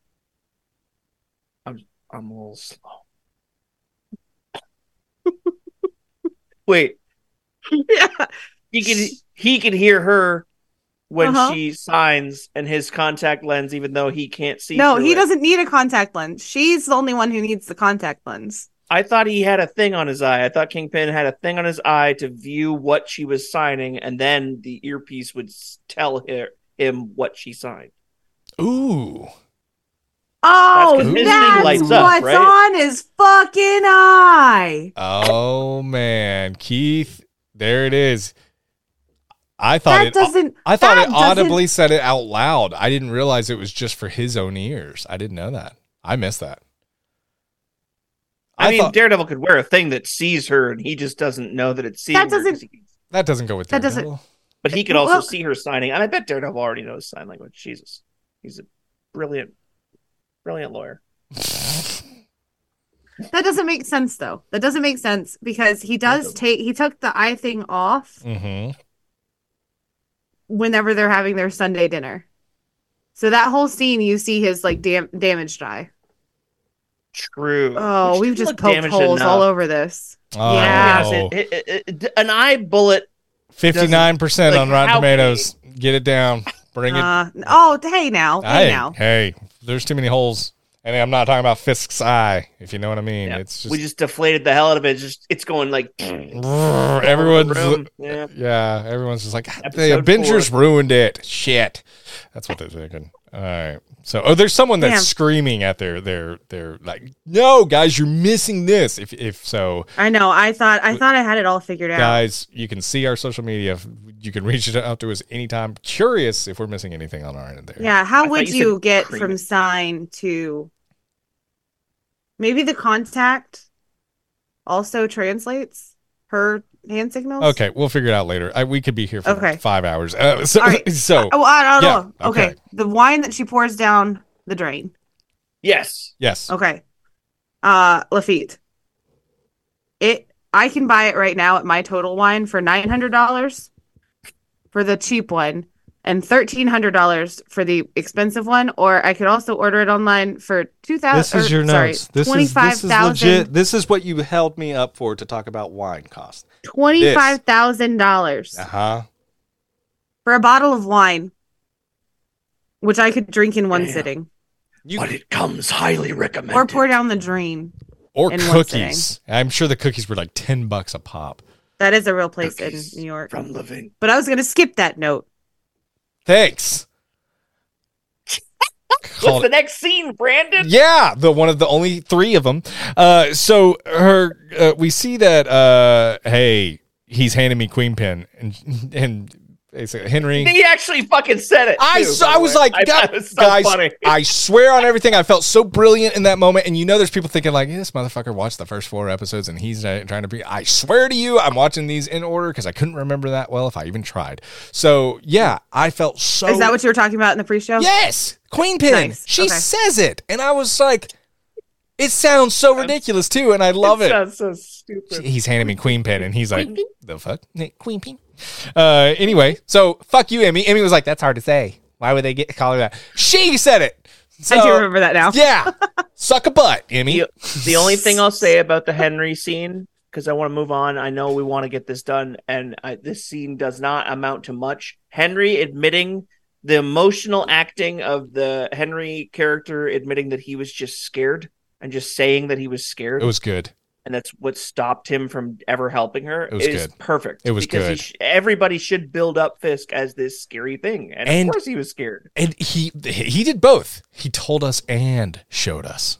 I'm a little slow. Wait. Yeah. He can he can hear her when uh-huh. she signs and his contact lens, even though he can't see. No, he it. doesn't need a contact lens. She's the only one who needs the contact lens. I thought he had a thing on his eye. I thought Kingpin had a thing on his eye to view what she was signing, and then the earpiece would tell her, him what she signed. Ooh. Oh, that's, that's what's up, right? on his fucking eye. Oh man, Keith, there it is. I thought that it. Doesn't, I thought it audibly said it out loud. I didn't realize it was just for his own ears. I didn't know that. I missed that. I, I mean, thought, Daredevil could wear a thing that sees her, and he just doesn't know that it's seeing that doesn't, her. He, that doesn't go with that Daredevil. Doesn't, but he could also well, see her signing, and I bet Daredevil already knows sign language. Jesus, he's a brilliant. Brilliant lawyer. That doesn't make sense, though. That doesn't make sense because he does take. He took the eye thing off mm-hmm. whenever they're having their Sunday dinner. So that whole scene, you see his like dam- damaged eye. True. Oh, Which we've just poked holes enough. all over this. Oh. Yeah, it, it, it, it, an eye bullet. Fifty-nine percent like, on Rotten Tomatoes. Many? Get it down. Bring it. Uh, oh, hey now, hey, hey now. Hey. There's too many holes, and I'm not talking about Fisk's eye, if you know what I mean. Yeah. It's just we just deflated the hell out of it. It's just it's going like everyone's yeah. yeah, everyone's just like the Avengers four. ruined it. Shit. That's what they're thinking. All right. So, oh, there's someone that's Damn. screaming at their, their, their, like, no, guys, you're missing this. If, if so, I know. I thought I thought I had it all figured out. guys, you can see our social media. You can reach out to us anytime. Curious if we're missing anything on our end there. Yeah. How I would thought you you said get cream from it. sign to maybe the contact also translates her hand signals? Okay, we'll figure it out later. I, we could be here for Okay. five hours. Uh, so, All right. so Oh, I don't yeah, know. Okay. okay. The wine that she pours down the drain. Yes. yes. Okay. Uh, Lafitte. It. I can buy it right now at My Total Wine for nine hundred dollars for the cheap one, and thirteen hundred dollars for the expensive one. Or I could also order it online for two thousand. This is your sorry, notes. This twenty is five this is thousand. legit. This is what you held me up for to talk about wine cost. Twenty five thousand dollars Uh huh. for a bottle of wine, which I could drink in one Damn. sitting, You But it comes highly recommended. or pour down the drain. or in one cookies. I'm sure the cookies were like ten bucks a pop. That is a real place Cookies in New York. from Levin. But I was going to skip that note. Thanks. What's Called- the next scene, Brandon? Yeah, the one of the only three of them. Uh, so her, uh, we see that. Uh, hey, he's handing me Queen Pin, and and basically Henry. He actually fucking said it. I too, saw, by I the was way. like, I God, thought it was so guys, funny. I swear on everything, I felt so brilliant in that moment. And you know, there's people thinking like, hey, this motherfucker watched the first four episodes and he's uh, trying to be. I swear to you, I'm watching these in order because I couldn't remember that well if I even tried. So yeah, I felt so. Is that what you were talking about in the pre-show? Yes, Queen Pin. Nice. She Okay. says it, and I was like, it sounds so ridiculous too, and I love it. Sounds so stupid. He's handing me Queen Pin, and he's like, the fuck? Queen Pin? Uh, anyway, so fuck you, Emmy. Emmy was like, that's hard to say. Why would they get call her that? She said it. So, I do remember that now. Yeah. Suck a butt, Emmy. The, the only thing I'll say about the Henry scene, because I want to move on. I know we want to get this done, and I, this scene does not amount to much. Henry admitting the emotional acting of the Henry character, admitting that he was just scared and just saying that he was scared. It was good. And that's what stopped him from ever helping her. It was is good. perfect. It was because good. He sh- everybody should build up Fisk as this scary thing, and, And- of course he was scared. And he he did both. He told us and showed us.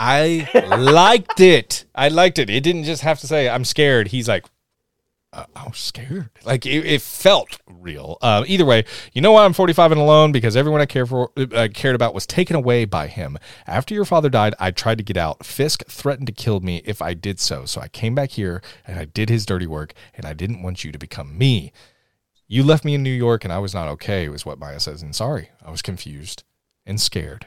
I liked it. I liked it. It didn't just have to say, I'm scared. He's like, uh, I was scared. Like, it, it felt real. Uh, either way, you know why I'm forty-five and alone? Because everyone I care for, uh, cared about was taken away by him. After your father died, I tried to get out. Fisk threatened to kill me if I did so. So I came back here, and I did his dirty work, and I didn't want you to become me. You left me in New York, and I was not okay, was what Maya says. And sorry, I was confused and scared.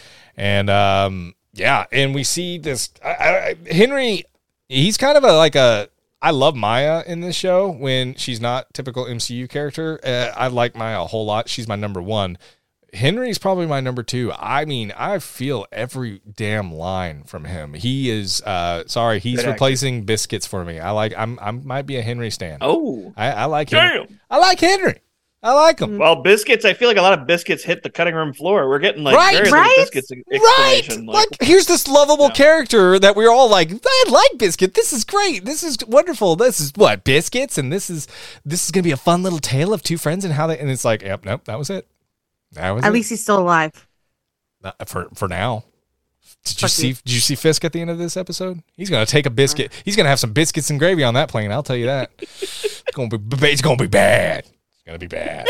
And, um, yeah, and we see this. I, I, Henry, he's kind of a like a... I love Maya in this show when she's not typical M C U character. Uh, I like Maya a whole lot. She's my number one. Henry's probably my number two. I mean, I feel every damn line from him. He is, uh, sorry, he's Good replacing Biscuits for me. I like, I'm, I might be a Henry stan. Oh, I, I like him. damn. I like Henry. I like him. Well, biscuits. I feel like a lot of biscuits hit the cutting room floor. We're getting like Right, very right? little biscuits Right. explanation. Like, here's this lovable Yeah. character that we're all like, I like Biscuit. This is great. This is wonderful. This is what Biscuits. And this is, this is going to be a fun little tale of two friends and how they, and it's like, yep, nope, that was it. That was At it. least he's still alive. Uh, for, for now. Did you Fuck see, you. did you see Fisk at the end of this episode? He's going to take a biscuit. He's going to have some biscuits and gravy on that plane. I'll tell you that. It's going to be, it's going to be bad. It's going to be bad.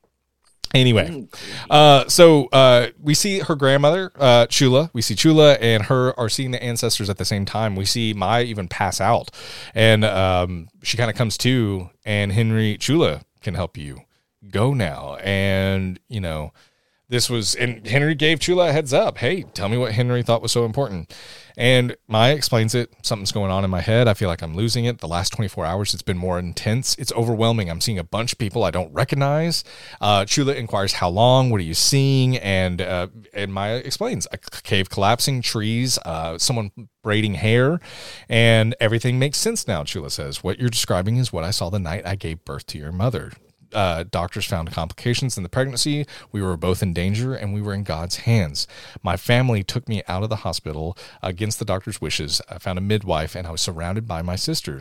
Anyway, uh, so uh, we see her grandmother, uh, Chula. We see Chula and her are seeing the ancestors at the same time. We see Maya even pass out, and um, she kind of comes to, and Henry, Chula can help you go now. And, you know, this was, and Henry gave Chula a heads up. Hey, tell me what Henry thought was so important. And Maya explains it. Something's going on in my head. I feel like I'm losing it. The last twenty-four hours, it's been more intense. It's overwhelming. I'm seeing a bunch of people I don't recognize. Uh, Chula inquires, how long? What are you seeing? And uh, and Maya explains, a cave collapsing, trees, uh, someone braiding hair, and everything makes sense now, Chula says. What you're describing is what I saw the night I gave birth to your mother. Uh, doctors found complications in the pregnancy. We were both in danger, and we were in God's hands. My family took me out of the hospital against the doctor's wishes. I found a midwife, and I was surrounded by my sisters.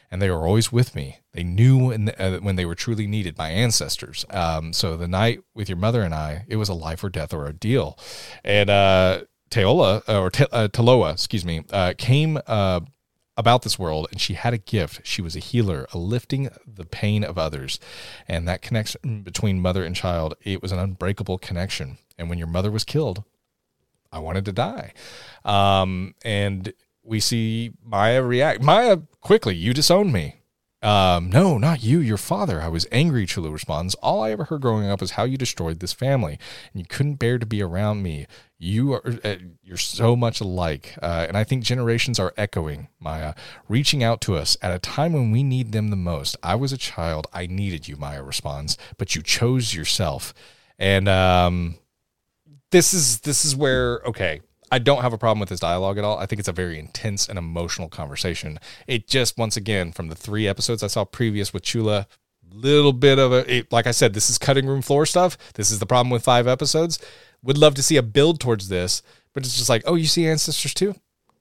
and they were always with me. They knew when, uh, when they were truly needed, my ancestors. Um, so the night with your mother and I, it was a life or death ordeal. And uh, Teola, or Te- uh, Teloa, excuse me, uh, came uh, about this world, and she had a gift. She was a healer, a lifting the pain of others. And that connection between mother and child, it was an unbreakable connection. And when your mother was killed, I wanted to die. Um, and we see Maya react. Maya, quickly, you disowned me. Um, no, not you, your father. I was angry, Chula responds. All I ever heard growing up was how you destroyed this family, and you couldn't bear to be around me. You are, uh, you're so much alike. Uh, and I think generations are echoing, Maya, reaching out to us at a time when we need them the most. I was a child. I needed you, Maya responds, but you chose yourself. And, um, This is this is where, okay, I don't have a problem with this dialogue at all. I think it's a very intense and emotional conversation. It just, once again, from the three episodes I saw previous with Chula, little bit of a, it, like I said, this is cutting room floor stuff. This is the problem with five episodes. Would love to see a build towards this, but it's just like, oh, you see ancestors too?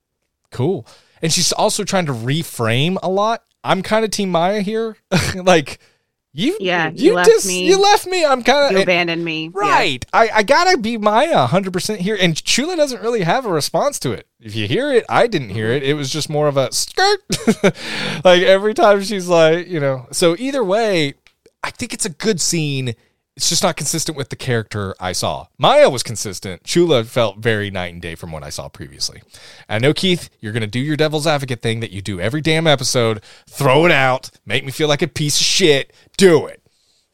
Cool. And she's also trying to reframe a lot. I'm kind of Team Maya here. Like, You, yeah, you, you left just, me. You left me. I'm kind of... You abandoned me. Right. Yeah. I, I gotta be Maya one hundred percent here. And Chula doesn't really have a response to it. If you hear it, I didn't hear it. It was just more of a skirt. Like every time she's like, you know. So either way, I think it's a good scene. It's just not consistent with the character I saw. Maya was consistent. Chula felt very night and day from what I saw previously. I know, Keith, you're going to do your devil's advocate thing that you do every damn episode. Throw it out. Make me feel like a piece of shit. Do it.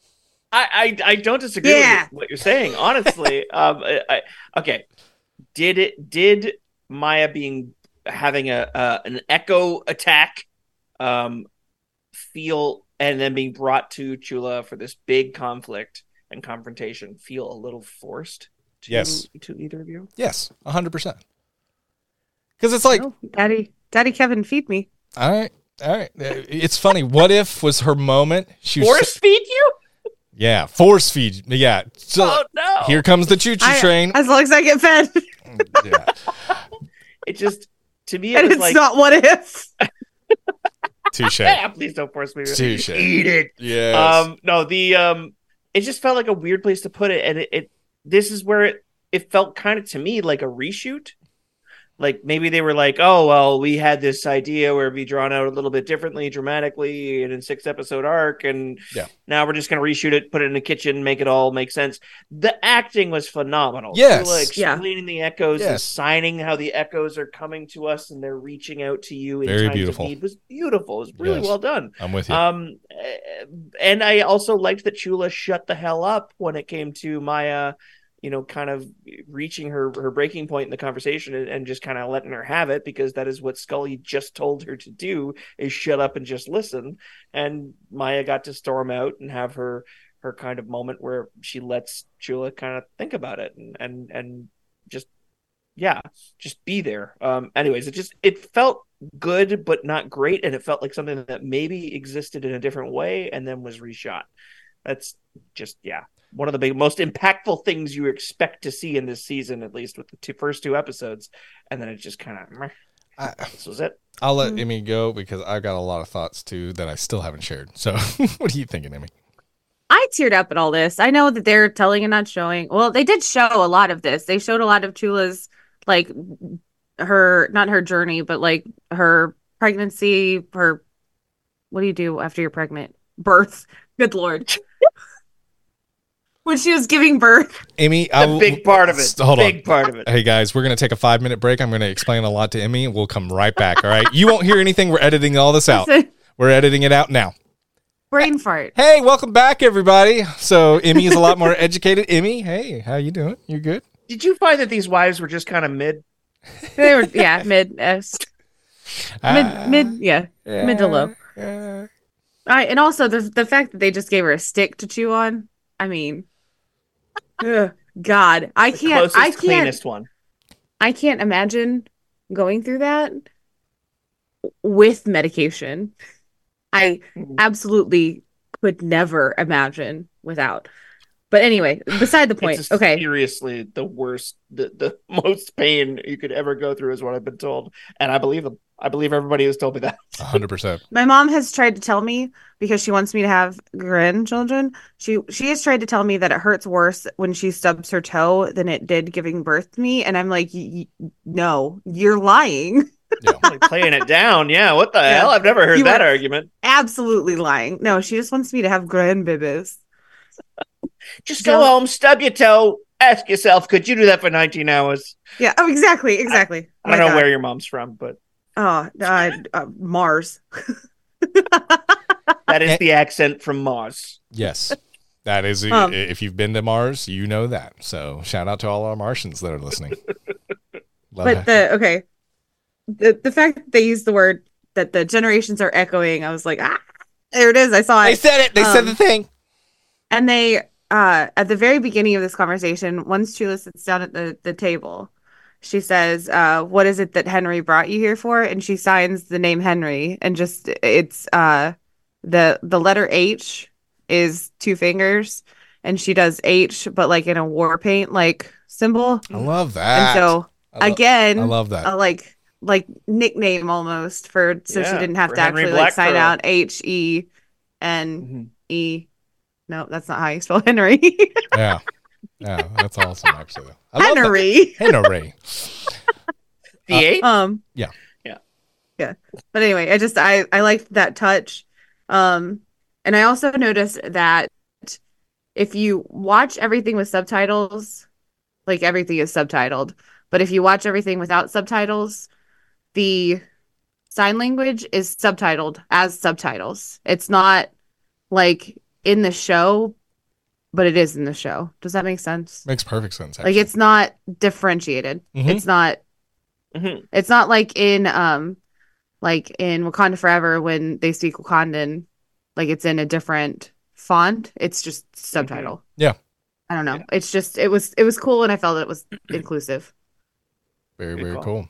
I, I, I don't disagree yeah. with what you're saying, honestly. um, I, I, okay. Did it, did Maya being, having a, uh, an echo attack, um, feel, and then being brought to Chula for this big conflict and confrontation feel a little forced to, yes. to either of you? Yes, one hundred percent. Because it's like... Oh, Daddy, Daddy Kevin, feed me. All right, all right. It's funny. What if was her moment? She was Force feed you? Yeah, force feed. Yeah. So oh, no. Here comes the choo-choo I, train. As long as I get fed. Yeah. It just, to me, it and was it's like... not what if. Touche. Yeah, please don't force me to Touche. Eat it. Yes. Um, no, the um, it just felt like a weird place to put it, and it, it this is where it it felt kind of to me like a reshoot. Like maybe they were like, oh well, we had this idea where it'd be drawn out a little bit differently, dramatically, in a six episode arc, and yeah. now we're just gonna reshoot it, put it in the kitchen, make it all make sense. The acting was phenomenal. Yes, like explaining yeah. the echoes, yes. and signing how the echoes are coming to us and they're reaching out to you in Very times beautiful. of need was beautiful. It was really yes. well done. I'm with you. Um, and I also liked that Chula shut the hell up when it came to Maya, you know, kind of reaching her, her breaking point in the conversation and, and just kind of letting her have it, because that is what Scully just told her to do, is shut up and just listen. And Maya got to storm out and have her, her kind of moment where she lets Chula kind of think about it and, and, and just, yeah, just be there. Um, anyways, it just, it felt good, but not great. And it felt like something that maybe existed in a different way and then was reshot. That's just, yeah. One of the big, most impactful things you expect to see in this season, at least with the two, first two episodes, and then it just kind of, this was it. I'll let Emmy go because I've got a lot of thoughts too that I still haven't shared. So, what are you thinking, Emmy? I teared up at all this. I know that they're telling and not showing. Well, they did show a lot of this. They showed a lot of Chula's, like her, not her journey, but like her pregnancy. Her, what do you do after you're pregnant? Birth. Good Lord. When she was giving birth. Emmy, a big part of it. Hold big on. part of it. Hey guys, we're going to take a five minute break. I'm going to explain a lot to Emmy. We'll come right back. All right. You won't hear anything. We're editing all this out. We're editing it out now. Brain fart. Hey, welcome back, everybody. So Emmy is a lot more educated. Emmy, hey, how you doing? You good? Did you find that these wives were just kind of mid? They were, yeah, mid, uh, mid, uh, mid, yeah, yeah, mid to low. Yeah. I, and also the the fact that they just gave her a stick to chew on. I mean, ugh, God, I the can't. Closest, I can't. Cleanest one. I can't imagine going through that with medication. I absolutely could never imagine without. But anyway, beside the point. It's Okay. seriously the worst, the, the most pain you could ever go through is what I've been told. And I believe them. I believe everybody who's told me that. one hundred percent. My mom has tried to tell me, because she wants me to have grandchildren. She she has tried to tell me that it hurts worse when she stubs her toe than it did giving birth to me. And I'm like, no, you're lying. Yeah. Like playing it down. Yeah. What the Yeah. hell? I've never heard You that are argument. Absolutely lying. No, she just wants me to have grandbabies. Just go home, stub your toe, ask yourself, could you do that for nineteen hours? Yeah. Oh, exactly. Exactly. I don't My know God. where your mom's from, but Oh, uh, uh, Mars. that is the accent from Mars. Yes. That is, Um, if you've been to Mars, you know that. So shout out to all our Martians that are listening. Love But it. the okay, the the fact that they use the word that the generations are echoing, I was like, ah, there it is. I saw it. They said it. They said Um, the thing. And they, uh, at the very beginning of this conversation, once Chula sits down at the, the table, she says, uh, what is it that Henry brought you here for? And she signs the name Henry, and just, it's, uh, the, the letter H is two fingers, and she does H, but like in a war paint, like symbol. I love that. And so I lo- again, I love that. a, like, like nickname almost for, so Yeah, she didn't have for to Henry actually like sign Blackpearl. out H E N Mhm. E. No, that's not how you spell Henry. Yeah. Yeah. That's awesome, actually. I love that. Henry. Henry. The eight? Um. Yeah. Yeah. Yeah. But anyway, I just I I liked that touch, um, and I also noticed that if you watch everything with subtitles, like everything is subtitled, but if you watch everything without subtitles, the sign language is subtitled as subtitles. It's not like in the show, but it is in the show. Does that make sense? Makes perfect sense. Actually. Like it's not differentiated. Mhm. It's not Mhm. it's not like in um like in Wakanda Forever when they speak Wakandan, like it's in a different font. It's just subtitle. Yeah. I don't know. Yeah. It's just it was it was cool, and I felt it was inclusive. Very, Good very call. cool.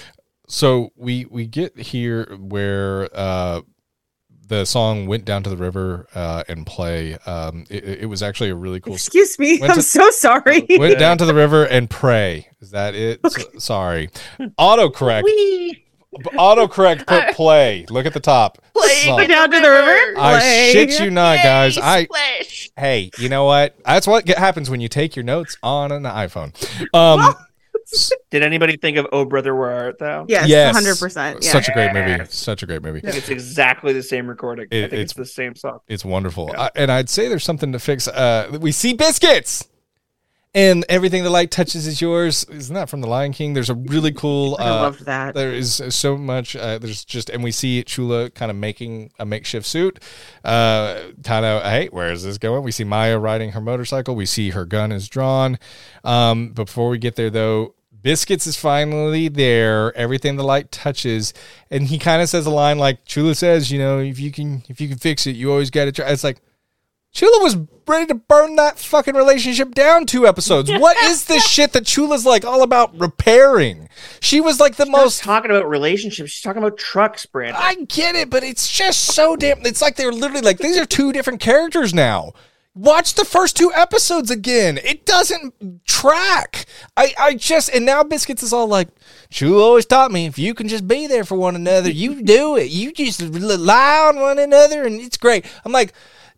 So we we get here where uh, the song went down to the river uh, and play. Um, it, it was actually a really cool. Excuse me. Went I'm to- so sorry. Went down to the river and pray. Is that it? S- sorry. Autocorrect. Wee. Autocorrect put play. Look at the top. Play Song. Went down to the river. I Play. shit you not, guys. Yay, I splash. hey, you know what? That's what get, happens when you take your notes on an iPhone. Um, Did anybody think of Oh Brother Where Art Thou? Yes, yes, one hundred percent. Yeah. Such a great movie. Such a great movie. I think it's exactly the same recording. It- I think it's- it's, the same song. It's wonderful. Yeah. I, and I'd say there's something to fix. Uh, we see biscuits, and everything the light touches is yours. Isn't that from The Lion King? There's a really cool. I Uh, loved that. There is so much. Uh, there's just, and we see Chula kind of making a makeshift suit. Uh, kind of, hey, where is this going? We see Maya riding her motorcycle. We see her gun is drawn. Um, before we get there, though, Biscuits is finally there. Everything the light touches, and he kind of says a line like Chula says, "You know, if you can, if you can fix it, you always got to try." It's like Chula was ready to burn that fucking relationship down two episodes. What is this shit that Chula's like all about repairing? She was like the She's not most. talking about relationships. She's talking about trucks, Brandon. I get it, but it's just so damn. It's like they're literally like these are two different characters now. Watch the first two episodes again. It doesn't track. I, I just, and now Biscuits is all like, Chula always taught me if you can just be there for one another, you do it. You just rely on one another, and it's great. I'm like,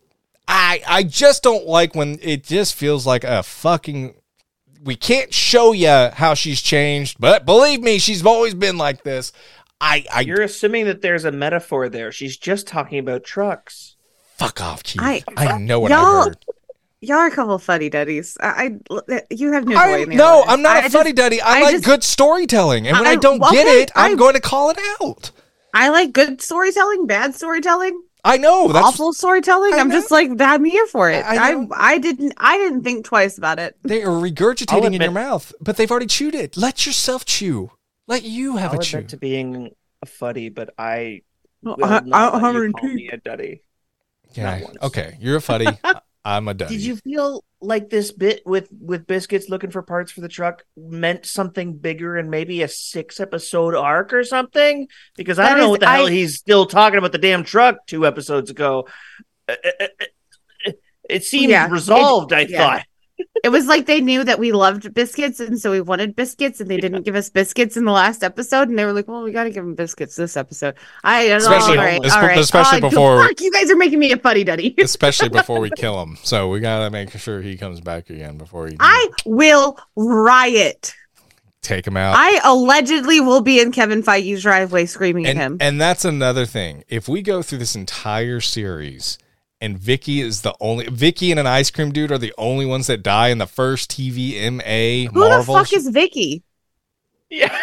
I I just don't like when it just feels like a fucking. We can't show you how she's changed, but believe me, she's always been like this. I, I You're assuming that there's a metaphor there. She's just talking about trucks. fuck off, Keith. I- I, know what y'all- I heard. Y'all are a couple of fuddy duddies. I, I you have no joy I'm, in the no, other. I'm not I a just- fuddy duddy. I, I like just- good storytelling, and when I, I- don't well, get okay, it, I'm I- going to call it out. I like good storytelling, bad storytelling, I know that's awful storytelling. I I'm know. just like, I'm here for it. I- I I, know. I didn't I didn't think twice about it. they are regurgitating I'll in your admit- mouth, but they've already chewed it. Let yourself chew. Let you have I'll a chew. admit to being a fuddy, but I Well, will I- not I- let I'm you in call tea. me a duddy. Yeah. not once. Okay. You're a fuddy. I'm a duddy. Did you feel like this bit with with Biscuits looking for parts for the truck meant something bigger and maybe a six episode arc or something? Because I That don't know is- what the hell I- he's still talking about the damn truck two episodes ago. Uh, uh, uh, uh, It seemed Yeah, resolved, it- I yeah. thought. It was like they knew that we loved biscuits, and so we wanted biscuits, and they didn't give us biscuits in the last episode, and they were like, "Well, we got to give them biscuits this episode." I don't know. Especially- all right, espe- all right. especially Oh, before- fuck, you guys are making me a fuddy duddy. Especially before we kill him. So we gotta make sure he comes back again before he I will riot. take him out. I allegedly will be in Kevin Feige's driveway screaming and, at him. and that's another thing. If we go through this entire series and Vicky is the only Vicky and an ice cream dude are the only ones that die in the first T V M A Who Marvel. the fuck is Vicky? Yeah.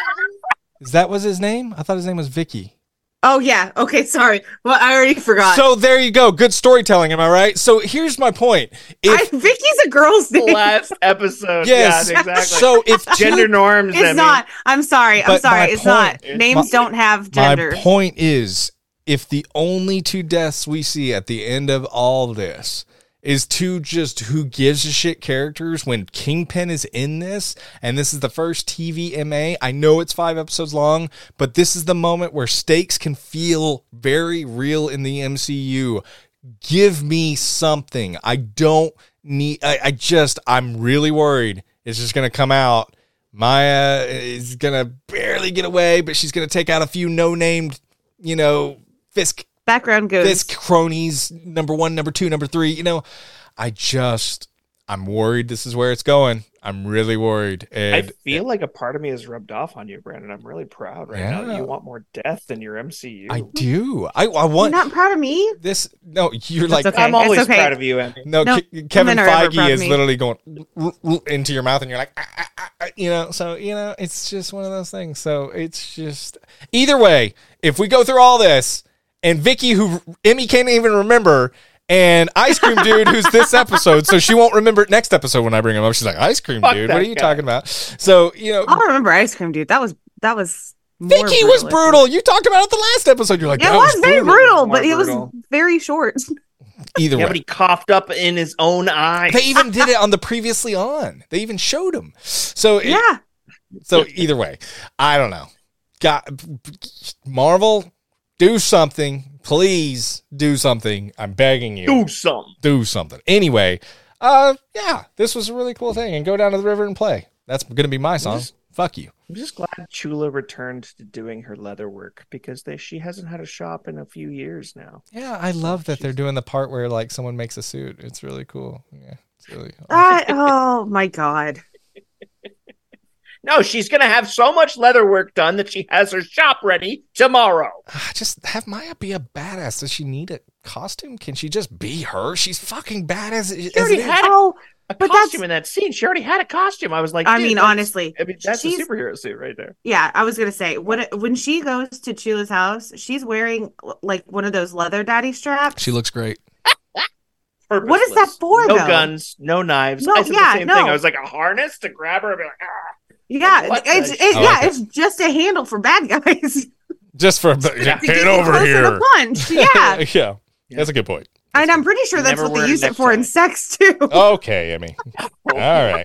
Is that was his name? I thought his name was Vicky. Oh yeah. Okay, sorry. Well, I already forgot. So there you go. Good storytelling, am I right? So here's my point. If I, Vicky's a girl's name. Last episode. yes, Yeah, exactly. so if two- Gender norms. I It's mean. not. I'm sorry. I'm But my sorry. It's not. point- Names my- don't have my gender. point is, if the only two deaths we see at the end of all this is two just who gives a shit characters when Kingpin is in this, and this is the first T V M A, I know it's five episodes long, but this is the moment where stakes can feel very real in the M C U. Give me something. I don't need, I, I just, I'm really worried it's just going to come out. Maya is going to barely get away, but she's going to take out a few no-named, you know, Fisk Background goes. Fisk cronies, number one, number two, number three. You know, I just, I'm worried this is where it's going. I'm really worried. And I feel like a part of me has rubbed off on you, Brandon. I'm really proud right now that Yeah. you want more death in your M C U. I do. I, I You're want not proud of me. this. No, you're like, okay. I'm always It's okay. proud of you, Emmy. no, No, Ke- Kevin women are ever Feige proud of is me. literally going into your mouth and you're like, ah, ah, ah, ah, you know, so, you know, it's just one of those things. So it's just, either way, if we go through all this and Vicky, who Emmy can't even remember, and Ice Cream Dude, who's this episode, so she won't remember it next episode when I bring him up. She's like, Ice Cream Fuck Dude, that what are you guy. talking about? So, you know, I'll remember Ice Cream Dude. That was that was. more Vicky was brutal. brutal. You talked about it the last episode. You're like, It that was very brutal, More but it was brutal. very short. Either Yeah, way. but he coughed up in his own eye. They even did it on the previously on. They even showed him. So, it- Yeah. so either way, I don't know. Got Marvel, do something. Please do something. I'm begging you. Do something. Do something. Anyway, uh, yeah, this was a really cool thing. And go down to the river and play. That's going to be my song. Just- Fuck you. I'm just glad Chula returned to doing her leather work because they, she hasn't had a shop in a few years now. Yeah, I love that they're she's- doing the part where like someone makes a suit. It's really cool. Yeah, it's really cool. I, oh my god. No, she's going to have so much leather work done that she has her shop ready tomorrow. Ah, just have Maya be a badass. Does she need a costume? Can she just be her? She's fucking badass. As, She as already it is. had a, Oh, a but costume that's- in that scene. She already had a costume. I was like, I dude, mean, that's- honestly, I mean, that's she's- a superhero suit right there. yeah. I was gonna say when it, when she goes to Chula's house, she's wearing like one of those leather daddy straps. She looks great. What is that Purposeless. for, No though? guns, no knives. No, I said yeah, the same no. thing. I was like, a harness to grab her and be like, ah. Yeah, What it's the it, shit? I yeah, like it. it's just a handle for bad guys. Just for To get get you over closer to here. punch. Yeah, yeah, that's a good point. and I'm pretty sure that's Never what they wear a use it for in necktie. sex too. Okay, Emmy. All right.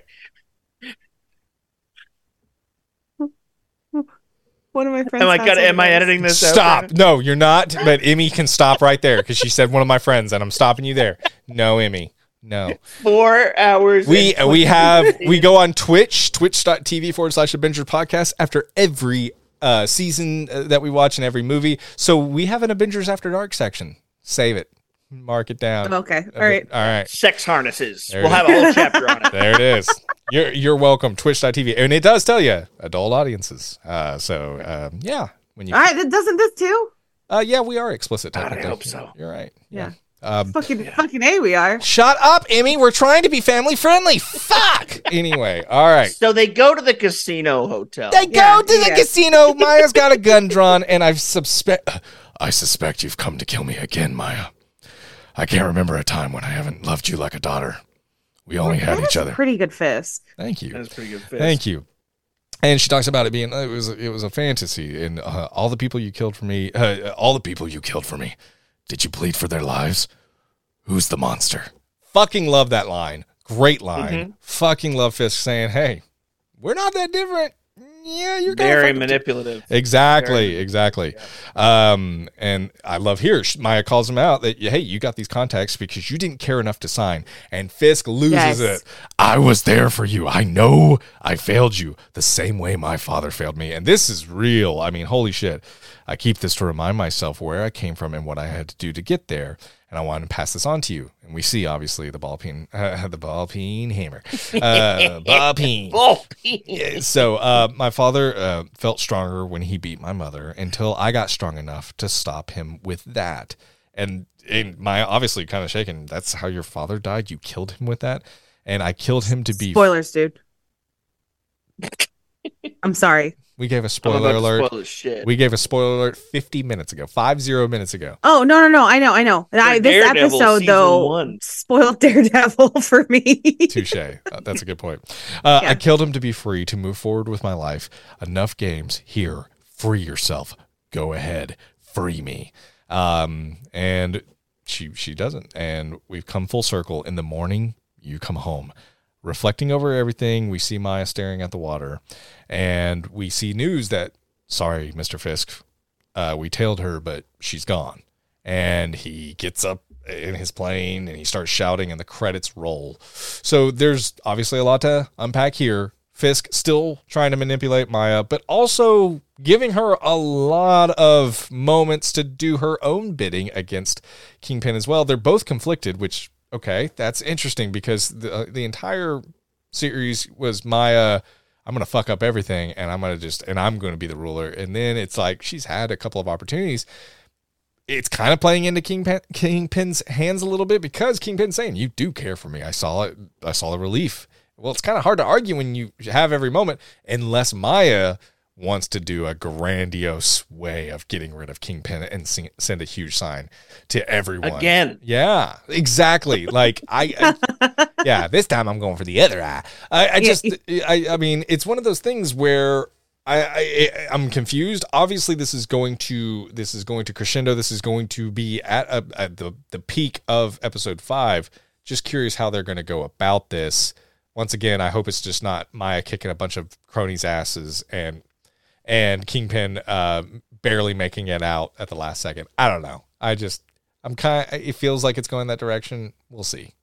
One of my friends. Am I, has gonna, one am of I those. editing this out? Stop. Brandon? No, you're not. But Emmy can stop right there because she said one of my friends, and I'm stopping you there. No, Emmy. No. Four hours. We and we twenty have minutes. we go on Twitch, twitch.tv forward slash Avenger podcast after every uh, season uh, that we watch and every movie. So we have an Avengers After Dark section. Save it. Mark it down. Okay, all right. All right. Sex harnesses. There we'll it have a whole chapter on it. There it is. You're you're welcome. Twitch.tv. And it does tell you adult audiences. Uh, so um, yeah. When you All right, doesn't this too? uh, yeah, we are explicit God, I technically. hope so. You're right. Yeah. Um, Fucking fucking A, we are. shut up, Emmy. We're trying to be family friendly. Fuck. Anyway, all right. So they go to the casino hotel. They go Yeah, to the yeah. casino. Maya's got a gun drawn, and I suspect. I suspect you've come to kill me again, Maya. I can't remember a time when I haven't loved you like a daughter. We only had That each is a other. Pretty good fist. Thank you. That's pretty good. Fist. Thank you. And she talks about it being it was it was a fantasy, and uh, all the people you killed for me, uh, all the people you killed for me. Did you plead for their lives? Who's the monster? Fucking love that line. Great line. Mm-hmm. Fucking love Fisk saying, "Hey, we're not that different. yeah, you're very fucking manipulative. Exactly, Very exactly. Um, and I love here, Maya calls him out that, hey, you got these contacts because you didn't care enough to sign. And Fisk loses Yes. it. I was there for you. I know I failed you the same way my father failed me. And this is real. I mean, holy shit. I keep this to remind myself where I came from and what I had to do to get there. And I wanted to pass this on to you. And we see, obviously, the ball peen, uh, the ball peen hammer. Uh, ball peen. Ball peen. So uh, my father uh, felt stronger when he beat my mother until I got strong enough to stop him with that. And, and Maya obviously kind of shaken. That's how your father died? You killed him with that? And I killed him to be... Spoilers, dude. I'm sorry. We gave a I'm spoiler about to alert. spoil this shit. We gave a spoiler alert fifty minutes ago. Five zero minutes ago. Oh, no, no, no. I know, I know. I, this Daredevil episode, season though, one. spoiled Daredevil for me. Touche. Uh, that's a good point. Uh, Yeah. I killed him to be free, to move forward with my life. Enough games. Here. Free yourself. Go ahead. Free me. Um, and she she doesn't. And we've come full circle. In the morning, you come home. Reflecting over everything, we see Maya staring at the water. And we see news that, sorry, Mister Fisk, uh, we tailed her, but she's gone. And he gets up in his plane and he starts shouting and the credits roll. So there's obviously a lot to unpack here. Fisk still trying to manipulate Maya, but also giving her a lot of moments to do her own bidding against Kingpin as well. They're both conflicted, which, okay, that's interesting because the, uh, the entire series was Maya, I'm going to fuck up everything and I'm going to just, and I'm going to be the ruler. And then it's like she's had a couple of opportunities. It's kind of playing into Kingpin, Kingpin's hands a little bit because Kingpin's saying, you do care for me. I saw it. I saw the relief. Well, it's kind of hard to argue when you have every moment unless Maya wants to do a grandiose way of getting rid of Kingpin and sing, send a huge sign to everyone. Again. Yeah, exactly. Like, I, I yeah, this time I'm going for the other eye. I, I just, I, I mean, it's one of those things where I, I, I'm confused. Obviously, this is going to, this is going to crescendo. This is going to be at, a, at the, the peak of episode five. Just curious how they're going to go about this. Once again, I hope it's just not Maya kicking a bunch of cronies' asses and and Kingpin uh, barely making it out at the last second. I don't know. I just, I'm kind of, it feels like it's going that direction. We'll see.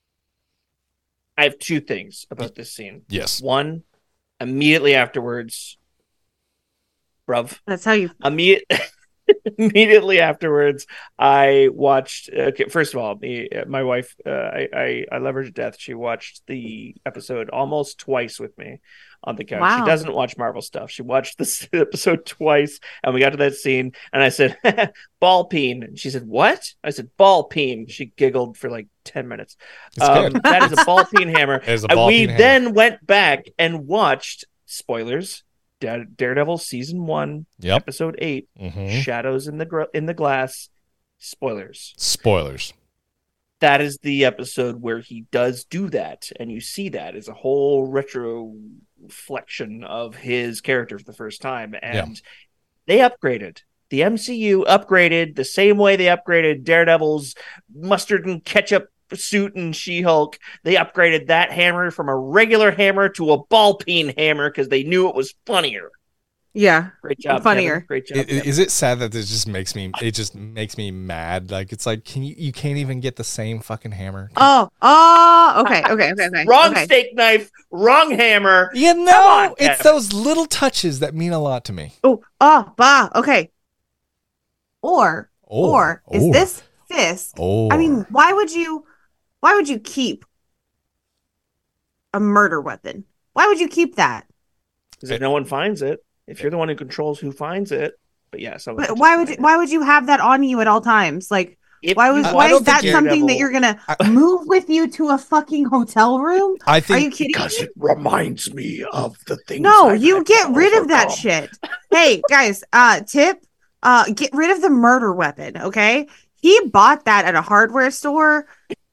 I have two things about this scene. Yes. One, immediately afterwards, bruv. That's how you. Immediate, immediately afterwards, I watched. Okay, first of all, me, my wife, uh, I, I, I love her to death. She watched the episode almost twice with me on the couch. Wow. She doesn't watch Marvel stuff. She watched this episode twice, and we got to that scene, and I said, "Ball peen." And she said, "What?" I said, "Ball peen." She giggled for like ten minutes. It's Um, good. that is a ball peen hammer. It is a And ball we peen hammer. then went back and watched spoilers. Da- Daredevil season one, Yep. episode eight, Mm-hmm. Shadows in the gr- in the Glass. Spoilers. Spoilers. That is the episode where he does do that, and you see that as a whole retroflexion of his character for the first time. And they upgraded. The M C U upgraded the same way they upgraded Daredevil's mustard and ketchup suit and She-Hulk. They upgraded that hammer from a regular hammer to a ball peen hammer because they knew it was funnier. Yeah. Great job, Funnier. Kevin. Great job. It, Kevin. is it sad that this just makes me, it just makes me mad? Like, it's like, can you, you can't even get the same fucking hammer? Oh, oh, okay, okay, okay, okay. Wrong okay. steak knife, wrong hammer. You Come know, on, it's Kevin. those little touches that mean a lot to me. Oh, oh, bah, okay. Or, Or, or, is or, this Fisk? Or, I mean, why would you, why would you keep a murder weapon? Why would you keep that? Because if no one finds it, if you're the one who controls who finds it, but yeah, someone But can why just would find it. why would you have that on you at all times? Like, If why you was I- I why don't is that think something that Daredevil- you're gonna I- move with you to a fucking hotel room? I Are think you kidding Because me? it reminds me of the things. No, I've you had get to rid of that overcome. shit. Hey, guys, uh, tip, uh, get rid of the murder weapon, okay? He bought that at a hardware store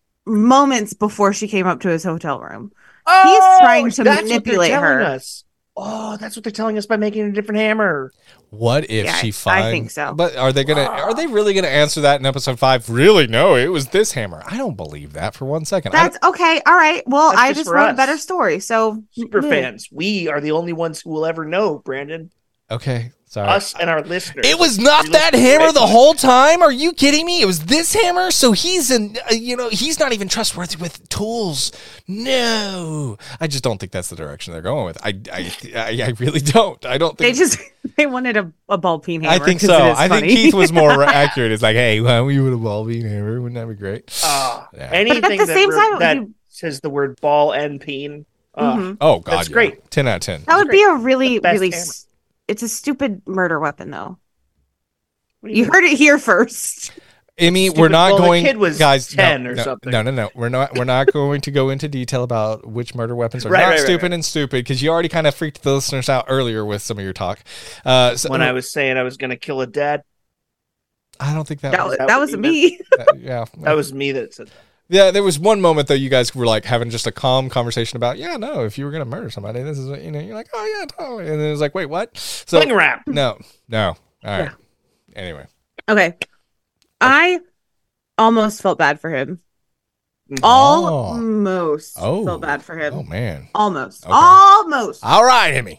moments before she came up to his hotel room. Oh, trying to that's what they're manipulate telling her. us. Oh, that's what they're telling us by making a different hammer. What if Yeah, she I- finds? I think so. But are they gonna? Are they really gonna answer that in episode five? Really? No, it was this hammer. I don't believe that for one second. I That's okay. All right. Well, That's I just just for wrote a us. better story. So Super meh. fans, we are the only ones who will ever know, Brandon. don't- okay, sorry. Us and our listeners. It was not We that listen to hammer the it. whole time. Are you kidding me? It was this hammer. So he's in. Uh, you know, he's not even trustworthy with tools. No, I just don't think that's the direction they're going with. I, I, I, I really don't. I don't They think. just they wanted a, a ball peen hammer. I think 'cause so. it is I think funny. Keith was more accurate. It's like, hey, well, we would have ball bean hammer. Wouldn't that be great? Ah, Yeah. anything But at the that, same re- time, that you- says the word ball and peen. ah, Mhm. Oh God, That's yeah. great. Ten out of ten. That would be a really, The best really. hammer. s- It's a stupid murder weapon, though. what do You mean? heard it here first. Emmy, Stupid- we're not well, the going. kid was guys, ten no, or no, something. No, no, no. We're not. We're not going to go into detail about which murder weapons are Right, not right, right, stupid right. and stupid because you already kind of freaked the listeners out earlier with some of your talk. Uh, so, When I was saying I was going to kill a dad, I don't think that, That was. was, that that what was you me. that- yeah, that was me that said that. yeah. There was one moment though. You guys were like having just a calm conversation about, yeah, no, if you were gonna murder somebody, this is what you know. You're like, oh yeah, totally. And then it was like, wait, what? So Fling around. no, no. All right. Anyway, Okay. I almost felt bad for him. Oh. Almost Oh. felt bad for him. oh man. Almost. Okay. Almost. All right, Emmy.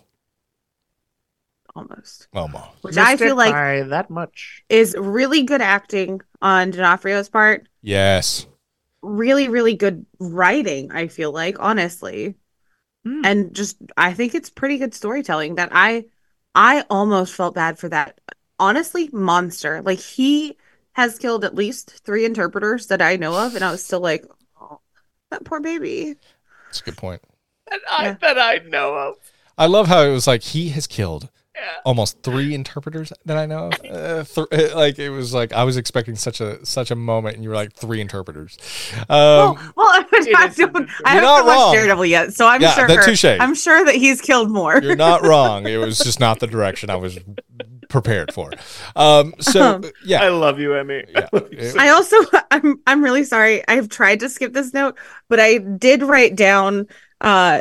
Almost. Almost. Which I Missed it feel like by that much. is really good acting on D'Onofrio's part. Yes. Really, really good writing, I feel like, honestly. Hmm. And just I think it's pretty good storytelling that I I almost felt bad for that. Honestly, monster. Like he has killed at least three interpreters that I know of, and I was still like, oh, that poor baby. That's a good point. That I, Yeah. that I know of. I love how it was like he has killed Yeah. almost three interpreters that I know of. Uh, th- like it was like I was expecting such a such a moment, and you were like three interpers. Um, well, well, I, it I is- don't. I You're haven't not watched wrong. Daredevil yet, so I'm Yeah, sure. that touche. I'm sure that he's killed more. You're not wrong. It was just not the direction I was prepared for. Um, so Um, I yeah, love you, Emmy. Yeah. I also, I'm, I'm really sorry. I've tried to skip this note, but I did write down, uh,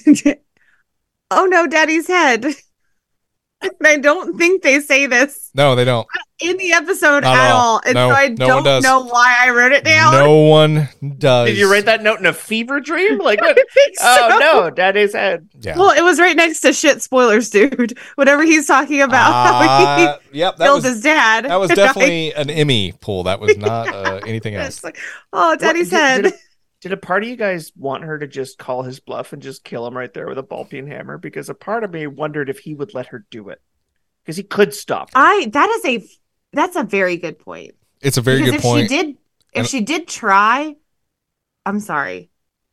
oh no, Daddy's head. And I don't think they say this no, they don't. in the episode Not at at all. all, and No, so I no one don't does. know why I wrote it down. No one does. Did you write that note in a fever dream? Like what? I think Oh so. no, Daddy's head. Yeah. Well, it was right next to shit spoilers, dude. Whatever he's talking about, how Uh, yep, he that killed was his dad. that was And I- definitely an Emmy pull. That was not uh, anything else. It's like, oh, Daddy's What- did- head. Did, a, did a part of you guys want her to just call his bluff and just kill him right there with a ball peen hammer? Because a part of me wondered if he would let her do it. Because he could stop. her. I that is a that's a very good point. It's a very Because good if point. she did, if And- she did try, I'm sorry.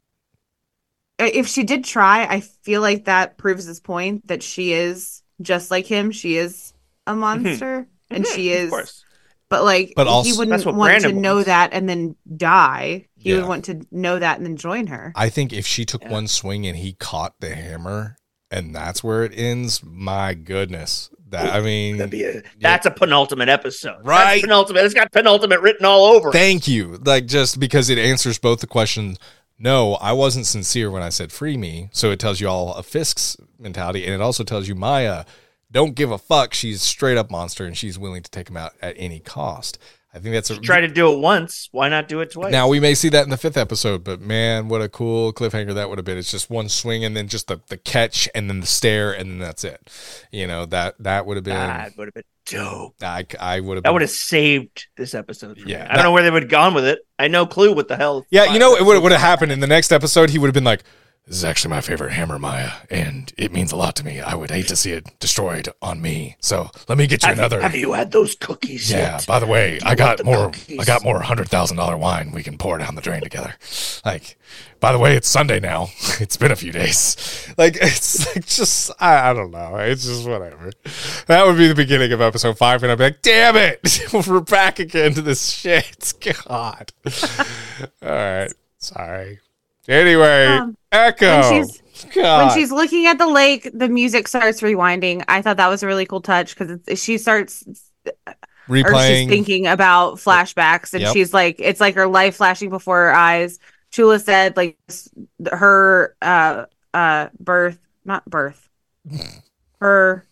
I- If she did try, I feel like that proves his point that she is just like him. She is a monster, and she Of is. course. But like, But also- he wouldn't That's what want to Brandon know wants. that and then die. He Yeah. would want to know that and then join her. I think if she took Yeah. one swing and he caught the hammer, and that's where it ends. My goodness, that I mean, That'd be a, that's a penultimate episode. That's Right. penultimate. It's got penultimate written all over it. thank you. Like just because it answers both the questions. No, I wasn't sincere when I said free me. So it tells you all a Fisk's mentality, and it also tells you Maya don't give a fuck. She's straight up monster, and she's willing to take him out at any cost. I think that's a Try to do it once. Why not do it twice? Now we may see that in the fifth episode, but man, what a cool cliffhanger that would have been. It's just one swing and then just the, the catch and then the stare and then that's it. You know, that that would have been that would have been dope. I, I would have That been, would have saved this episode. For Yeah, me. I that- don't know where they would have gone with it. I know Clue. What the hell? Yeah, you know, it would would have happened in the next episode. He would have been like, "This is actually my favorite hammer, Maya, and it means a lot to me. I would hate to see it destroyed on me. So let me get you Have, another." have you had those cookies Yeah. yet? By the way, Do I you got want the more. cookies? I got more hundred thousand dollar wine. We can pour down the drain together. Like, by the way, it's Sunday now. It's been a few days. Like, it's like just I, I don't know. It's just whatever. That would be the beginning of episode five, and I'd be like, "Damn it, we're back again to this shit." God. All right. Sorry. Anyway, Um, Echo. when she's- God. When she's looking at the lake, the music starts rewinding. I thought that was a really cool touch because she starts or she's replaying. thinking about flashbacks and Yep. she's like it's like her life flashing before her eyes. Chula said like s- her uh uh birth not birth her